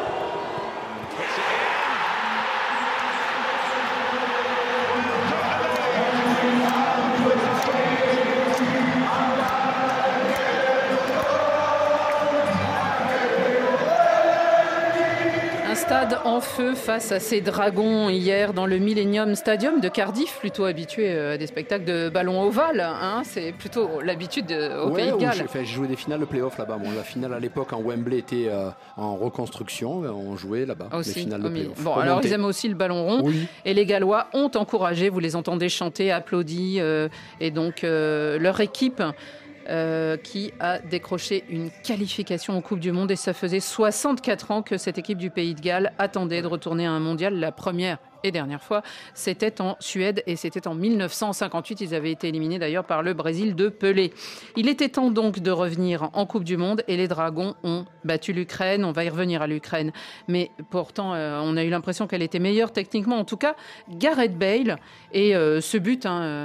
Stade en feu face à ces Dragons hier dans le Millennium Stadium de Cardiff, plutôt habitué à des spectacles de ballon ovale. C'est plutôt l'habitude au Pays de Galles. J'ai joué des finales de play-off là-bas. La finale à l'époque en Wembley était en reconstruction. On jouait là-bas aussi, les finales de play-off. Alors ils aiment aussi le ballon rond. Oui. Et les Gallois ont encouragé, vous les entendez chanter, applaudir. Et donc leur équipe... qui a décroché une qualification en Coupe du Monde, et ça faisait 64 ans que cette équipe du Pays de Galles attendait de retourner à un mondial, la première et dernière fois, c'était en Suède et c'était en 1958. Ils avaient été éliminés d'ailleurs par le Brésil de Pelé. Il était temps donc de revenir en Coupe du Monde et les Dragons ont battu l'Ukraine. On va y revenir à l'Ukraine. Mais pourtant, on a eu l'impression qu'elle était meilleure techniquement. En tout cas, Gareth Bale et ce but,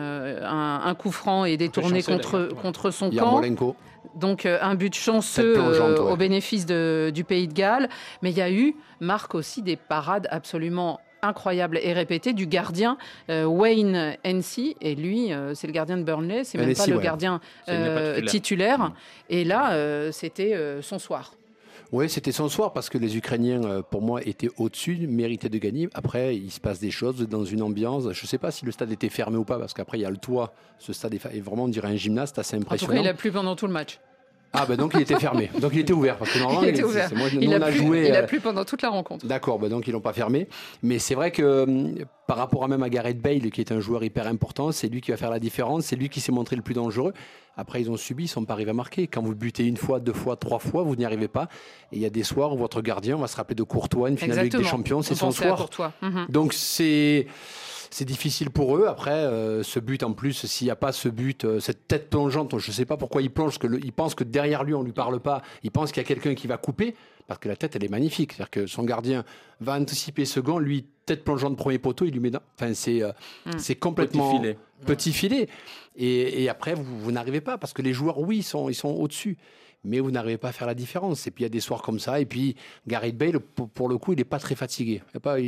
un coup franc et détourné contre son camp. Donc un but chanceux au bénéfice du Pays de Galles. Mais il y a eu, Marc, aussi des parades absolument incroyables et répétées du gardien Wayne Hennessy. Et lui, c'est le gardien de Burnley, c'est même pas le gardien titulaire. Et là, c'était son soir. Oui, c'était son soir parce que les Ukrainiens, pour moi, étaient au-dessus, méritaient de gagner. Après, il se passe des choses dans une ambiance. Je ne sais pas si le stade était fermé ou pas parce qu'après, il y a le toit. Ce stade est vraiment, on dirait un gymnase, assez impressionnant. En tout cas, il a plu pendant tout le match. Ah donc il était fermé, donc il était ouvert parce que normalement il était ouvert. Il a plu pendant toute la rencontre. D'accord, donc ils l'ont pas fermé, mais c'est vrai que par rapport à Gareth Bale qui est un joueur hyper important, c'est lui qui va faire la différence, c'est lui qui s'est montré le plus dangereux. Après ils ont subi, ils sont pas arrivés à marquer. Quand vous butez une fois, deux fois, trois fois, vous n'y arrivez pas. Et il y a des soirs où votre gardien, on va se rappeler de Courtois, une finale de Ligue des Champions, c'est son soir. Donc c'est difficile pour eux. Après, ce but en plus, s'il n'y a pas ce but, cette tête plongeante, je ne sais pas pourquoi il plonge, il pense que derrière lui, on ne lui parle pas. Il pense qu'il y a quelqu'un qui va couper, parce que la tête, elle est magnifique. C'est-à-dire que son gardien va anticiper ce gant, lui, tête plongeante premier poteau, il lui met dans... Enfin, c'est complètement... Petit filet. Et après, vous n'arrivez pas, parce que les joueurs, oui, ils sont au-dessus. Mais vous n'arrivez pas à faire la différence. Et puis il y a des soirs comme ça. Et puis Gareth Bale, pour le coup, il n'est pas très fatigué.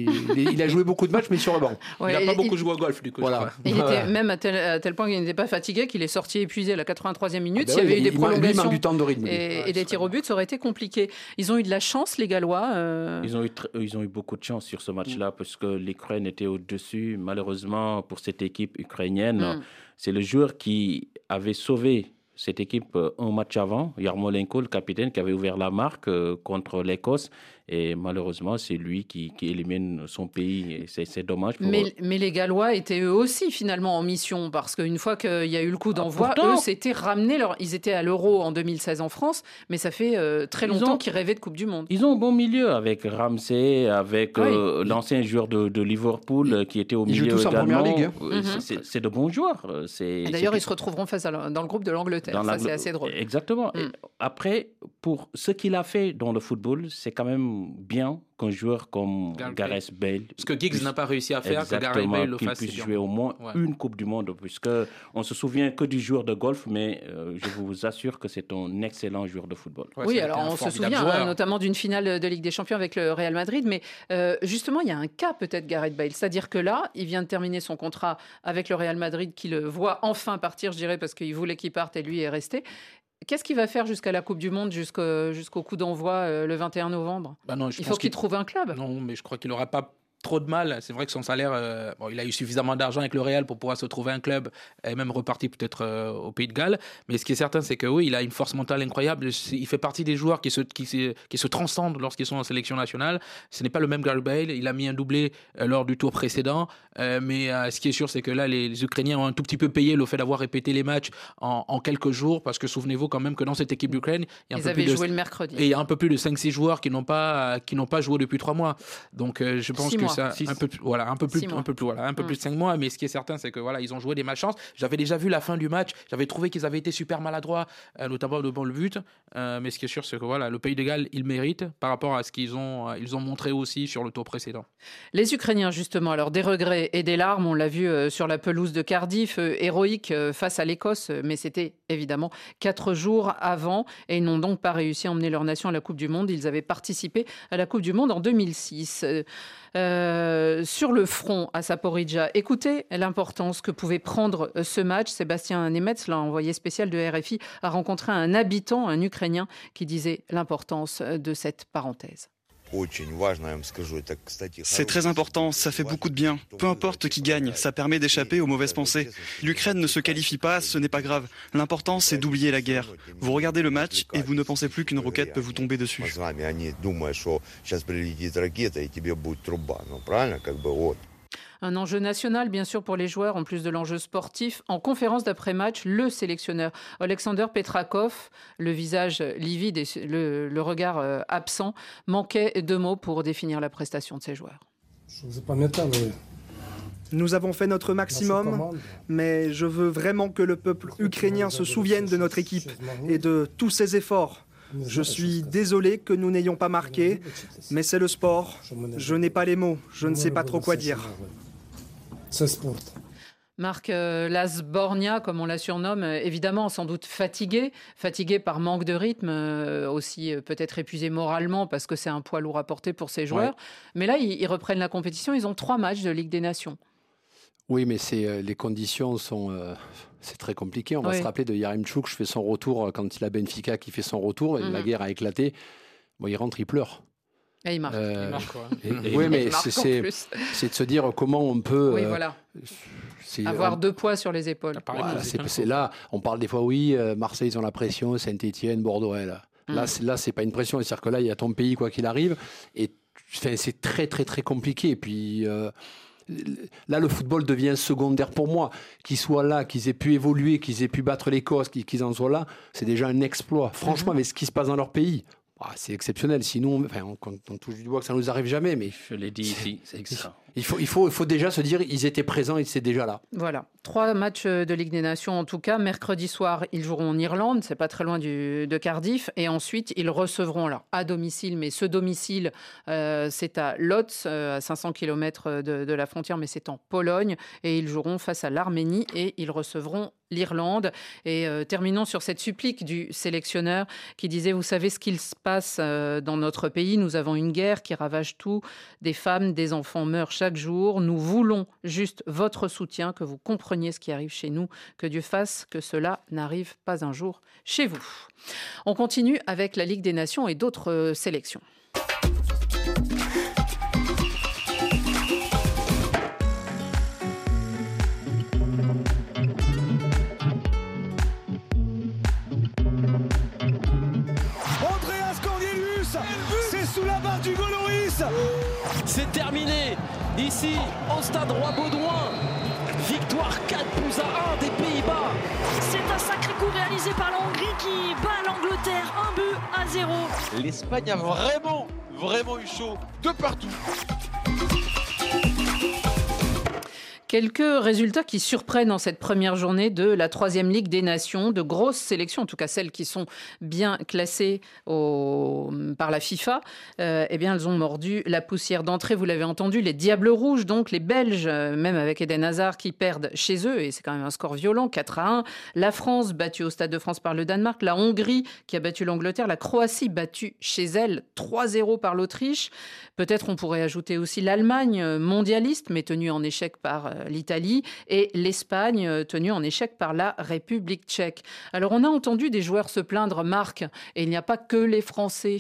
Il a joué beaucoup de matchs, mais sur le banc. Ouais, il n'a pas beaucoup joué au golf, du coup. Voilà. Il était même à tel point qu'il n'était pas fatigué, qu'il est sorti épuisé à la 83e minute. S'il y avait eu des prolongations il manque du temps de rythme, et des tirs au but, ça aurait été compliqué. Ils ont eu de la chance, les Gallois. Ils ont eu beaucoup de chance sur ce match-là, parce que l'Ukraine était au-dessus. Malheureusement, pour cette équipe ukrainienne, c'est le joueur qui avait sauvé cette équipe un match avant, Yarmolenko, le capitaine, qui avait ouvert la marque contre l'Écosse. Et malheureusement, c'est lui qui élimine son pays. Et c'est dommage. Mais les Gallois étaient eux aussi finalement en mission, parce qu'une fois qu'il y a eu le coup d'envoi, eux s'étaient ramenés. Ils étaient à l'Euro en 2016 en France, mais ça fait très longtemps qu'ils rêvaient de Coupe du Monde. Ils ont un bon milieu avec Ramsey, avec l'ancien joueur de Liverpool qui était au milieu également. Ils jouent tous en Première Ligue. C'est de bons joueurs. D'ailleurs, ils se retrouveront dans le groupe de l'Angleterre. Ça, c'est assez drôle. Exactement. Après, pour ce qu'il a fait dans le football, c'est quand même bien qu'un joueur comme Gareth Bale... Ce que Giggs n'a pas réussi à faire, que Gareth Bale le fasse. Qu'il puisse jouer au moins une Coupe du Monde, puisqu'on ne se souvient que du joueur de golf, mais je vous assure que c'est un excellent joueur de football. Oui, alors on se souvient notamment d'une finale de Ligue des Champions avec le Real Madrid, mais justement, il y a un cas peut-être Gareth Bale, c'est-à-dire que là, il vient de terminer son contrat avec le Real Madrid, qui le voit enfin partir, je dirais, parce qu'il voulait qu'il parte et lui est resté. Qu'est-ce qu'il va faire jusqu'à la Coupe du Monde, jusqu'au coup d'envoi le 21 novembre ? Il faut qu'il trouve un club. Non, mais je crois qu'il n'aura pas trop de mal. C'est vrai que son salaire, il a eu suffisamment d'argent avec le Real pour pouvoir se trouver un club et même repartir peut-être au Pays de Galles. Mais ce qui est certain, c'est que oui, il a une force mentale incroyable. Il fait partie des joueurs qui se transcendent lorsqu'ils sont en sélection nationale. Ce n'est pas le même Gareth Bale. Il a mis un doublé lors du tour précédent. Mais ce qui est sûr, c'est que là, les Ukrainiens ont un tout petit peu payé le fait d'avoir répété les matchs en quelques jours. Parce que souvenez-vous quand même que dans cette équipe d'Ukraine, il y a joué le mercredi. Et il y a un peu plus de 5-6 joueurs qui n'ont pas joué depuis 3 mois. Donc je pense que ça, un peu plus de 5 mois. Mais ce qui est certain, c'est que ils ont joué des malchances. J'avais déjà vu la fin du match. J'avais trouvé qu'ils avaient été super maladroits, notamment devant le but. Mais ce qui est sûr, c'est que le Pays de Galles, il mérite par rapport à ce qu'ils ont montré aussi sur le tour précédent. Les Ukrainiens, justement, alors des regrets et des larmes, on l'a vu sur la pelouse de Cardiff, héroïque face à l'Écosse, mais c'était évidemment 4 jours avant, et ils n'ont donc pas réussi à emmener leur nation à la Coupe du Monde. Ils avaient participé à la Coupe du Monde en 2006. Sur le front à Zaporijjia, écoutez l'importance que pouvait prendre ce match. Sébastien Nemetz, l'envoyé spécial de RFI, a rencontré un habitant, un Ukrainien, qui disait l'importance de cette parenthèse. C'est très important, ça fait beaucoup de bien. Peu importe qui gagne, ça permet d'échapper aux mauvaises pensées. L'Ukraine ne se qualifie pas, ce n'est pas grave. L'important, c'est d'oublier la guerre. Vous regardez le match et vous ne pensez plus qu'une roquette peut vous tomber dessus. Un enjeu national, bien sûr, pour les joueurs, en plus de l'enjeu sportif. En conférence d'après-match, le sélectionneur Alexander Petrakov, le visage livide et le regard absent, manquait de mots pour définir la prestation de ses joueurs. Nous avons fait notre maximum, mais je veux vraiment que le peuple ukrainien se souvienne de notre équipe et de tous ses efforts. Je suis désolé que nous n'ayons pas marqué, mais c'est le sport. Je n'ai pas les mots, je ne sais pas trop quoi dire. Marc Lasbornia, comme on la surnomme, évidemment sans doute fatigué par manque de rythme, aussi peut-être épuisé moralement parce que c'est un poids lourd à porter pour ses joueurs. Ouais. Mais là, ils reprennent la compétition, ils ont 3 matchs de Ligue des Nations. Oui, mais les conditions sont... c'est très compliqué. On va se rappeler de Yaremchuk, je fais son retour quand il a Benfica qui fait son retour, la guerre a éclaté. Bon, il rentre, il pleure. Et il marque. Oui, mais c'est de se dire comment on peut... Oui, voilà. Avoir 2 poids sur les épaules. Voilà, c'est là, on parle des fois, Marseille, ils ont la pression, Saint-Etienne, Bordeaux, là, c'est pas une pression. C'est-à-dire que là, il y a ton pays, quoi qu'il arrive. Et c'est très, très, très compliqué. Et puis... là, le football devient secondaire pour moi. Qu'ils soient là, qu'ils aient pu évoluer, qu'ils aient pu battre l'Écosse, qu'ils en soient là, c'est déjà un exploit. Franchement, avec ce qui se passe dans leur pays, c'est exceptionnel. Sinon, on touche du doigt que ça ne nous arrive jamais. Mais je l'ai dit ici, c'est extra. Il faut déjà se dire ils étaient présents et c'est déjà là. Voilà. 3 matchs de Ligue des Nations en tout cas. Mercredi soir, ils joueront en Irlande, c'est pas très loin de Cardiff. Et ensuite, ils recevront à domicile. Mais ce domicile, c'est à Lodz, à 500 km de la frontière, mais c'est en Pologne. Et ils joueront face à l'Arménie et ils recevront l'Irlande. Et terminons sur cette supplique du sélectionneur qui disait, vous savez ce qu'il se passe dans notre pays, nous avons une guerre qui ravage tout, des femmes, des enfants meurent chaque jour, nous voulons juste votre soutien, que vous compreniez ce qui arrive chez nous, que Dieu fasse que cela n'arrive pas un jour chez vous. On continue avec la Ligue des Nations et d'autres sélections. C'est terminé ici au stade Roi-Baudouin. Victoire 4-1 des Pays-Bas. C'est un sacré coup réalisé par la Hongrie qui bat l'Angleterre 1-0. L'Espagne a vraiment eu chaud de partout. Quelques résultats qui surprennent en cette première journée de la 3e Ligue des Nations. De grosses sélections, en tout cas celles qui sont bien classées par la FIFA, elles ont mordu la poussière d'entrée. Vous l'avez entendu, les Diables Rouges, donc les Belges, même avec Eden Hazard, qui perdent chez eux, et c'est quand même un score violent, 4-1. La France, battue au Stade de France par le Danemark. La Hongrie, qui a battu l'Angleterre. La Croatie, battue chez elle, 3-0 par l'Autriche. Peut-être on pourrait ajouter aussi l'Allemagne, mondialiste, mais tenue en échec par l'Italie, et l'Espagne, tenue en échec par la République tchèque. Alors on a entendu des joueurs se plaindre, Marc, et il n'y a pas que les Français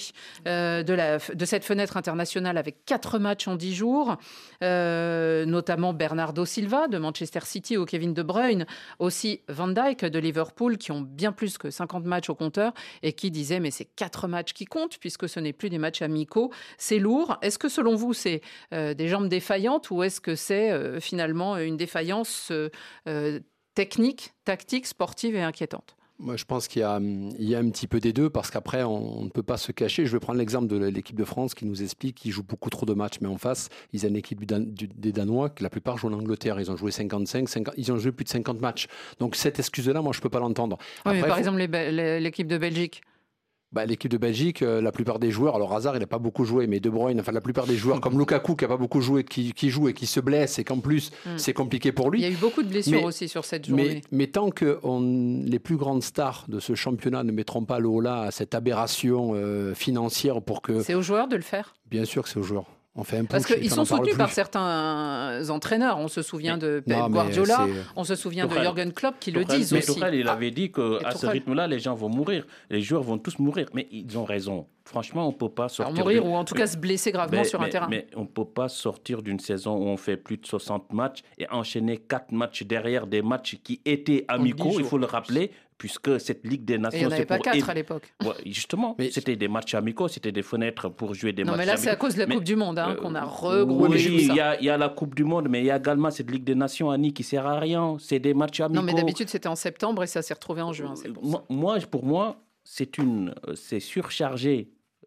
de cette fenêtre internationale avec 4 matchs en 10 jours, notamment Bernardo Silva de Manchester City ou Kevin De Bruyne, aussi Van Dijk de Liverpool, qui ont bien plus que 50 matchs au compteur et qui disaient mais c'est 4 matchs qui comptent puisque ce n'est plus des matchs amicaux, c'est lourd. Est-ce que selon vous c'est des jambes défaillantes ou est-ce que c'est finalement une défaillance technique, tactique, sportive et inquiétante? Moi, je pense qu'il y a un petit peu des deux, parce qu'après, on ne peut pas se cacher. Je vais prendre l'exemple de l'équipe de France qui nous explique qu'ils jouent beaucoup trop de matchs, mais en face, ils ont une équipe des Danois, que la plupart jouent en Angleterre. Ils ont joué 50, ils ont joué plus de 50 matchs. Donc cette excuse-là, moi, je ne peux pas l'entendre. Oui, mais par exemple, l'équipe de Belgique. L'équipe de Belgique, la plupart des joueurs, alors Hazard il n'a pas beaucoup joué, mais De Bruyne, la plupart des joueurs comme Lukaku qui n'a pas beaucoup joué, qui joue et qui se blesse et qu'en plus c'est compliqué pour lui. Il y a eu beaucoup de blessures aussi sur cette journée. Mais tant que les plus grandes stars de ce championnat ne mettront pas le holà à cette aberration financière pour que... C'est aux joueurs de le faire. Bien sûr que c'est aux joueurs. Parce qu'ils sont soutenus par certains entraîneurs. On se souvient de Pep Guardiola, on se souvient de Jürgen Klopp qui le disent aussi. Tuchel, il avait dit qu'à ce rythme-là, les gens vont mourir. Les joueurs vont tous mourir. Mais ils ont raison. Franchement, on ne peut pas sortir... mourir ou en tout cas se blesser gravement sur un terrain. Mais on ne peut pas sortir d'une saison où on fait plus de 60 matchs et enchaîner 4 matchs derrière des matchs qui étaient amicaux, il faut le rappeler, puisque cette Ligue des Nations... Et il n'y en avait pas 4 à l'époque. Ouais, justement, c'était des matchs amicaux, c'était des fenêtres pour jouer des matchs amicaux. Non, mais là, c'est à cause de la Coupe du Monde qu'on a regroupé tout ça. Il y a la Coupe du Monde, mais il y a également cette Ligue des Nations, Annie, qui ne sert à rien. C'est des matchs amicaux. Non, mais d'habitude, c'était en septembre et ça s'est retrouvé en juin. Pour moi, c'est surchargé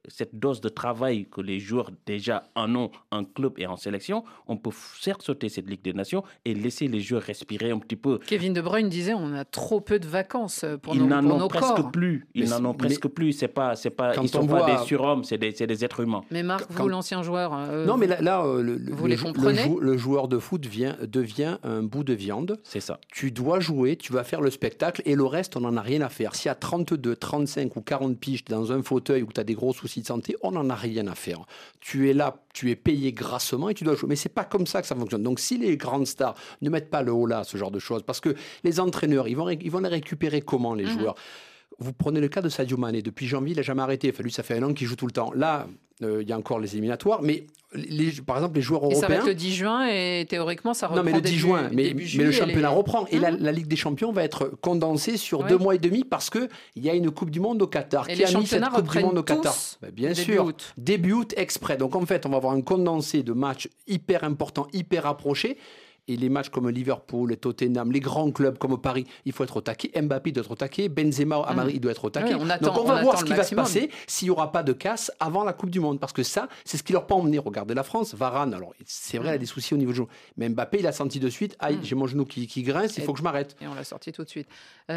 cette dose de travail que les joueurs déjà en ont en club et en sélection, on peut faire sauter cette Ligue des Nations et laisser les joueurs respirer un petit peu. Kevin De Bruyne disait on a trop peu de vacances pour nos corps. Ils n'en ont presque plus. Ils ne sont pas des surhommes, c'est des êtres humains. Mais Marc, vous, l'ancien joueur, non, mais là vous les comprenez ? Le joueur de foot devient un bout de viande. C'est ça. Tu dois jouer, tu vas faire le spectacle et le reste, on n'en a rien à faire. S'il y a 32, 35 ou 40 piges dans un fauteuil où tu as des gros soucis de santé, on n'en a rien à faire. Tu es là, tu es payé grassement et tu dois jouer. Mais c'est pas comme ça que ça fonctionne. Donc si les grandes stars ne mettent pas le haut là, ce genre de choses, parce que les entraîneurs, ils vont les récupérer comment, les joueurs ? Vous prenez le cas de Sadio Mané. Depuis janvier, il n'a jamais arrêté. Lui, ça fait 1 an qu'il joue tout le temps. Là, il y a encore les éliminatoires, mais par exemple, les joueurs européens... Et ça va être le 10 juin et théoriquement, ça reprend. Non, mais le 10 juin, mais le championnat reprend. Et la Ligue des Champions va être condensée sur 2 mois et demi parce qu'il y a une Coupe du Monde au Qatar. Et qui a mis cette Coupe du Monde au Qatar ? Bien sûr, début août exprès. Donc en fait, on va avoir un condensé de matchs hyper importants, hyper rapprochés. Et les matchs comme Liverpool, Tottenham, les grands clubs comme Paris, il faut être au taquet. Mbappé doit être au taquet. Benzema à Madrid, il doit être au taquet. Oui, donc on va voir ce qui va se passer s'il n'y aura pas de casse avant la Coupe du Monde. Parce que ça, c'est ce qui leur peut emmener. Regardez la France, Varane, alors c'est vrai, il a des soucis au niveau du genou. Mais Mbappé, il a senti de suite, aïe, j'ai mon genou qui grince, il faut que je m'arrête. Et on l'a sorti tout de suite.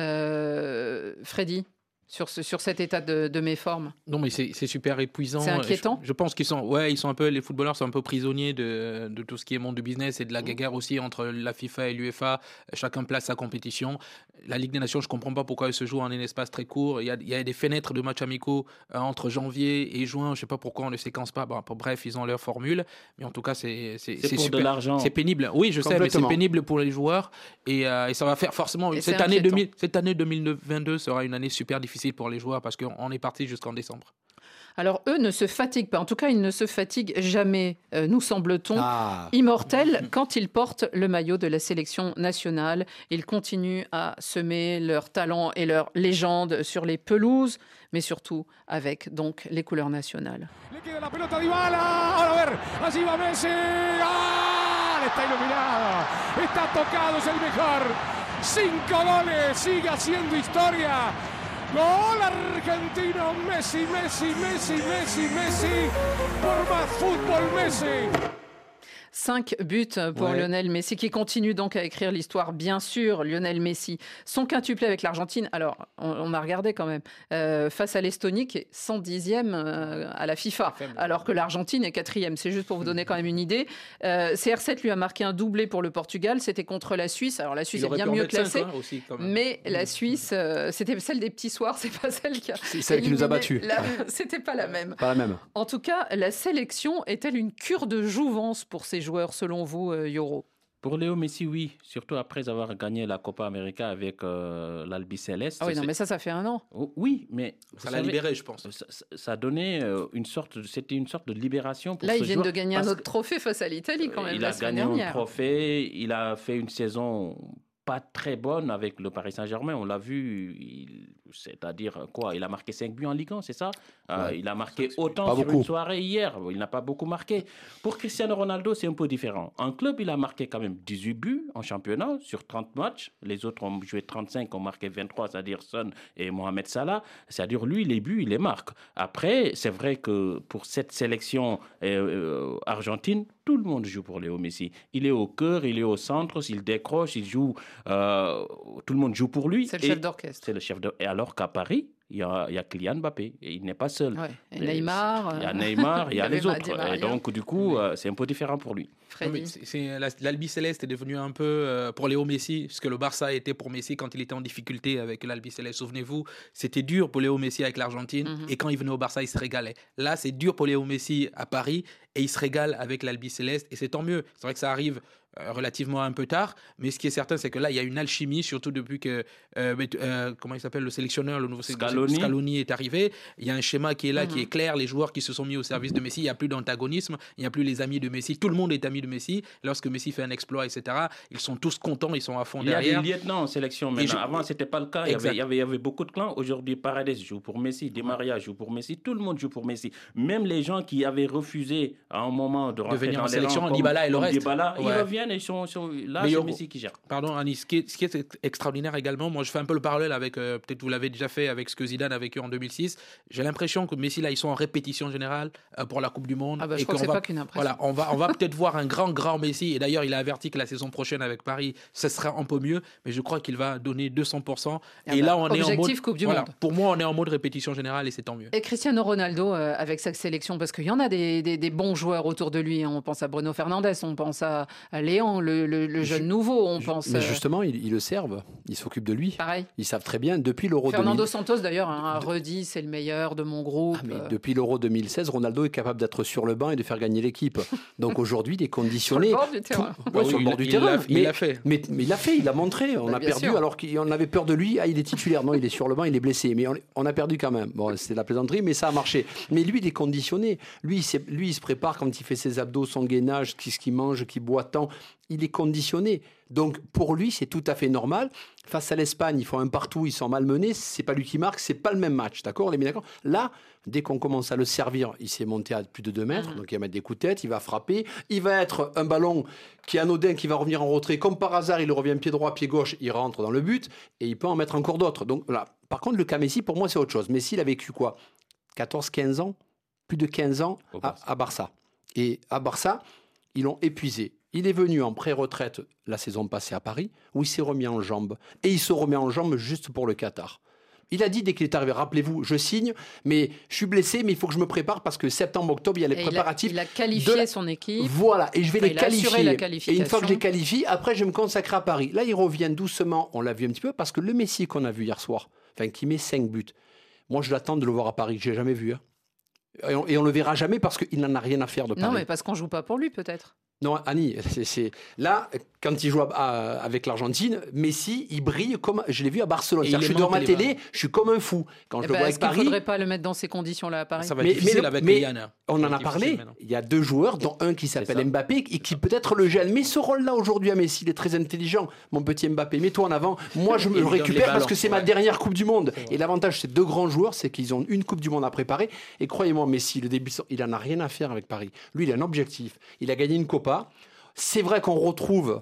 Freddy, sur cet état de méforme. Non, mais c'est super épuisant. C'est inquiétant. Je pense qu'ils sont un peu, les footballeurs sont un peu prisonniers de tout ce qui est monde du business et de la guerre aussi entre la FIFA et l'UEFA. Chacun place sa compétition. La Ligue des Nations, je ne comprends pas pourquoi elle se joue en un espace très court. Il y a des fenêtres de matchs amicaux entre janvier et juin. Je ne sais pas pourquoi on ne le séquence pas. Bref, ils ont leur formule. Mais en tout cas, c'est pour super, de l'argent. C'est pénible. Oui, je sais, mais c'est pénible pour les joueurs. Et ça va faire forcément... Cette année 2022 sera une année super difficile pour les joueurs parce qu'on est parti jusqu'en décembre. Alors, eux ne se fatiguent pas. En tout cas, ils ne se fatiguent jamais, nous semble-t-on, immortels quand ils portent le maillot de la sélection nationale. Ils continuent à semer leur talent et leur légende sur les pelouses, mais surtout avec donc les couleurs nationales. La pelota Dybala. Ahora a ver, allí va Messi. ¡Ah! Está iluminado. Está tocado, es el mejor. 5 goles, sigue haciendo historia. Gol argentino, Messi, Messi, Messi, Messi, Messi, por más fútbol, Messi. 5 buts pour Lionel Messi, qui continue donc à écrire l'histoire, bien sûr. Lionel Messi, son quintuplé avec l'Argentine. Alors, on a regardé quand même, face à l'Estonie, qui est 110e à la FIFA, alors que l'Argentine est 4e. C'est juste pour vous donner quand même une idée. CR7 lui a marqué un doublé pour le Portugal. C'était contre la Suisse. Alors, la Suisse est bien mieux classée. Mais la Suisse, c'était celle des petits soirs. C'est pas celle qui a... C'est celle qui nous a battus. C'était pas la même. Pas la même. En tout cas, la sélection est-elle une cure de jouvence pour ces joueurs, selon vous, Yoro? Pour Léo Messi, oui. Surtout après avoir gagné la Copa América avec l'Albi Céleste. Ah oui, non, mais ça fait 1 an. Oui, mais... Ça l'a libéré, je pense. Ça donnait c'était une sorte de libération pour Là, ce ils viennent joueur, de gagner un autre trophée face à l'Italie, quand même, il a gagné un trophée, il a fait une saison... pas très bonne avec le Paris Saint-Germain, on l'a vu, c'est-à-dire quoi, il a marqué 5 buts en Ligue 1, c'est ça? Il a marqué autant sur une soirée hier, il n'a pas beaucoup marqué. Pour Cristiano Ronaldo, c'est un peu différent. En club, il a marqué quand même 18 buts en championnat sur 30 matchs, les autres ont joué 35, ont marqué 23, c'est-à-dire Son et Mohamed Salah, c'est-à-dire lui, les buts, il les marque. Après, c'est vrai que pour cette sélection argentine, tout le monde joue pour Léo Messi. Il est au cœur, il est au centre, il décroche, il joue... tout le monde joue pour lui. C'est le chef d'orchestre. C'est le chef d'orchestre. Et alors qu'à Paris, il y a Kylian Mbappé. Et il n'est pas seul. Ouais. Et Neymar. Il y a Neymar, il y a les autres. Et donc, du coup, c'est un peu différent pour lui. L'Albi Céleste est devenu un peu pour Léo Messi, ce que le Barça était pour Messi quand il était en difficulté avec l'Albi Céleste. Souvenez-vous, c'était dur pour Léo Messi avec l'Argentine. Et quand il venait au Barça, il se régalait. Là, c'est dur pour Léo Messi à Paris et il se régale avec l'Albi Céleste. Et c'est tant mieux. C'est vrai que ça arrive relativement un peu tard, mais ce qui est certain, c'est que là, il y a une alchimie, surtout depuis que comment il s'appelle, le sélectionneur, le nouveau Scaloni est arrivé. Il y a un schéma qui est là, qui est clair, les joueurs qui se sont mis au service de Messi, il n'y a plus d'antagonisme, il n'y a plus les amis de Messi, tout le monde est ami de Messi. Lorsque Messi fait un exploit, etc., ils sont tous contents, ils sont à fond derrière. Il y a des lieutenants en sélection maintenant. Avant, ce n'était pas le cas. Il y avait beaucoup de clans. Aujourd'hui, Paredes joue pour Messi, Di Maria joue pour Messi, tout le monde joue pour Messi. Même les gens qui avaient refusé à un moment de rentrer venir dans en sélection, Dybala et le reste. Dybala, il revient, viennent et là, Mais c'est Messi qui gère. Pardon, Anis, ce qui est extraordinaire également, moi je fais un peu le parallèle avec, peut-être vous l'avez déjà fait avec ce que Zidane a vécu en 2006. J'ai l'impression que Messi, là, ils sont en répétition générale pour la Coupe du Monde. Ah bah, je crois que c'est pas qu'une impression. Voilà, on va peut-être voir un grand Messi. Et d'ailleurs, il a averti que la saison prochaine avec Paris, ce sera un peu mieux. Mais je crois qu'il va donner 200%. Et là, on est en mode Coupe du Monde. Pour moi, on est en mode répétition générale et c'est tant mieux. Et Cristiano Ronaldo avec sa sélection, parce qu'il y en a des bons joueurs autour de lui. On pense à Bruno Fernandes, on pense à Léon, le jeune nouveau. Mais justement, ils le servent. Ils s'occupent de lui. Pareil. Ils savent très bien. Depuis l'Euro Fernando Santos, d'ailleurs, a redit c'est le meilleur de mon groupe. Mais depuis l'Euro 2016, Ronaldo est capable d'être sur le banc et de faire gagner l'équipe. Donc aujourd'hui, il est conditionné. Sur le bord du terrain. Sur le bord du terrain. Il l'a fait. Mais il l'a fait, il l'a montré. On a perdu sûr. alors qu'on avait peur de lui. Ah, il est titulaire. Non, il est sur le banc, il est blessé. Mais on a perdu quand même. Bon, c'était la plaisanterie, mais ça a marché. Mais lui, il est conditionné. Lui, il se prépare quand il fait ses abdos, son gainage, ce qu'il mange, qu'il boit tant. Il est conditionné. Donc, pour lui, c'est tout à fait normal. Face à l'Espagne, ils font un partout, ils sont malmenés. C'est pas lui qui marque, c'est pas le même match. D'accord ? On est bien d'accord ? Là, dès qu'on commence à le servir, il s'est monté à plus de 2 mètres. Donc, il va mettre des coups de tête, il va frapper. Il va être un ballon qui est anodin, qui va revenir en retrait. Comme par hasard, il revient pied droit, pied gauche, il rentre dans le but. Et il peut en mettre encore d'autres. Donc, voilà. Par contre, le cas Messi, pour moi, c'est autre chose. Messi, il a vécu quoi ? 14-15 ans ? Plus de 15 ans à Barça. Et à Barça, ils l'ont épuisé. Il est venu en pré-retraite la saison passée à Paris, où il s'est remis en jambes. Et il se remet en jambes juste pour le Qatar. Il a dit dès qu'il est arrivé, rappelez-vous, je signe, mais je suis blessé, mais il faut que je me prépare parce que septembre-octobre, il y a les préparatifs. Il a qualifié son équipe. Voilà, et je vais les qualifier. La et une fois que je les qualifie, après, je vais me consacrer à Paris. Là, il revient doucement, on l'a vu un petit peu, parce que le Messi qu'on a vu hier soir, qui met 5 buts, moi, je l'attends de le voir à Paris, je ne l'ai jamais vu. Hein. Et on ne le verra jamais parce qu'il n'en a rien à faire de Paris. Non, mais parce qu'on ne joue pas pour lui, peut-être. Non, Annie, là, quand il joue avec l'Argentine, Messi, il brille comme je l'ai vu à Barcelone. Je suis devant ma télé, je suis comme un fou. Quand je le vois avec Paris. Est-ce qu'il ne faudrait pas le mettre dans ces conditions-là à Paris ? Ça va être difficile avec Kylian. On en a parlé. Il y a 2 joueurs, dont un qui s'appelle Mbappé et qui peut-être le gêne. Mais ce rôle-là aujourd'hui à Messi, il est très intelligent. Mon petit Mbappé, mets-toi en avant. Moi, je me le récupère parce que c'est ma dernière Coupe du Monde. Et l'avantage de ces 2 grands joueurs, c'est qu'ils ont une Coupe du Monde à préparer. Et croyez-moi, Messi, le début, il n'en a rien à faire avec Paris. Lui, il a un objectif. Il a gagné une Copa. C'est vrai qu'on retrouve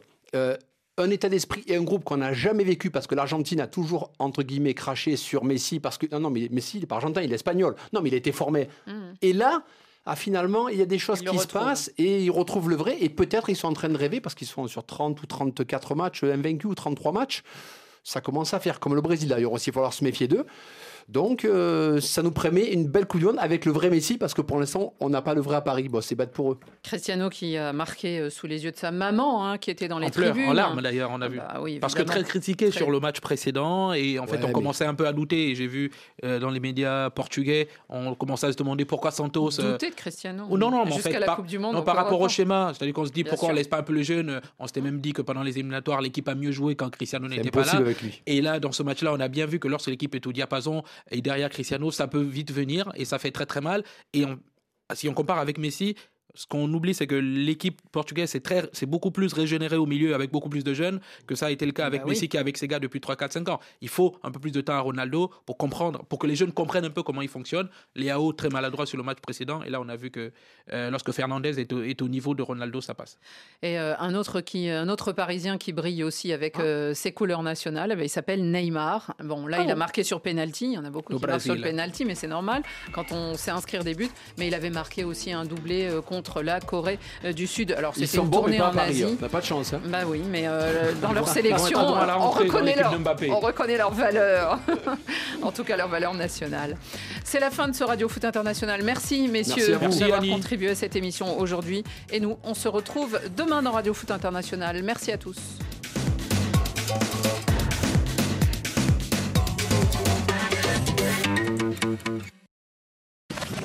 un état d'esprit et un groupe qu'on n'a jamais vécu parce que l'Argentine a toujours, entre guillemets, craché sur Messi parce que, non, mais Messi, il n'est pas argentin, il est espagnol. Non, mais il a été formé. Et là, finalement, il y a des choses qui se passent et ils retrouvent le vrai et peut-être ils sont en train de rêver parce qu'ils sont sur 30 ou 34 matchs invaincus ou 33 matchs. Ça commence à faire comme le Brésil d'ailleurs aussi, il va falloir se méfier d'eux. Donc, ça nous promet une belle Coupe du Monde avec le vrai Messi, parce que pour l'instant, on n'a pas le vrai à Paris. Bon, c'est bête pour eux. Cristiano qui a marqué sous les yeux de sa maman, qui était dans les tribunes. En larmes d'ailleurs, on a vu. Oui, parce que très critiqué sur le match précédent, et en fait, on commençait un peu à douter. Et j'ai vu dans les médias portugais, on commençait à se demander pourquoi Santos. Douter de Cristiano. Non, mais jusqu'à la Coupe du Monde. Non, par rapport au schéma, c'est-à-dire qu'on se dit pourquoi on laisse pas un peu le jeune. On s'était même dit que pendant les éliminatoires, l'équipe a mieux joué quand Cristiano n'était pas là. Avec lui. Et là, dans ce match-là, on a bien vu que lorsque l'équipe est au diapason et derrière Cristiano, ça peut vite venir et ça fait très très mal. Et si on compare avec Messi, ce qu'on oublie, c'est que l'équipe portugaise c'est beaucoup plus régénérée au milieu avec beaucoup plus de jeunes que ça a été le cas avec Messi qui est avec ses gars depuis 3, 4, 5 ans. Il faut un peu plus de temps à Ronaldo pour comprendre, pour que les jeunes comprennent un peu comment il fonctionne. Léao, très maladroit sur le match précédent. Et là, on a vu que lorsque Fernandez est au niveau de Ronaldo, ça passe. Et un autre Parisien qui brille aussi avec ses couleurs nationales, il s'appelle Neymar. Bon, là, il a marqué sur penalty. Il y en a beaucoup qui marquent sur le penalty, mais c'est normal quand on sait inscrire des buts. Mais il avait marqué aussi un doublé contre la Corée du Sud. Alors c'était une tournée en Asie. On n'a pas de chance. Bah oui, mais dans leur sélection, on reconnaît leur valeur. En tout cas, leur valeur nationale. C'est la fin de ce Radio Foot International. Merci messieurs d'avoir contribué à cette émission aujourd'hui. Et nous, on se retrouve demain dans Radio Foot International. Merci à tous.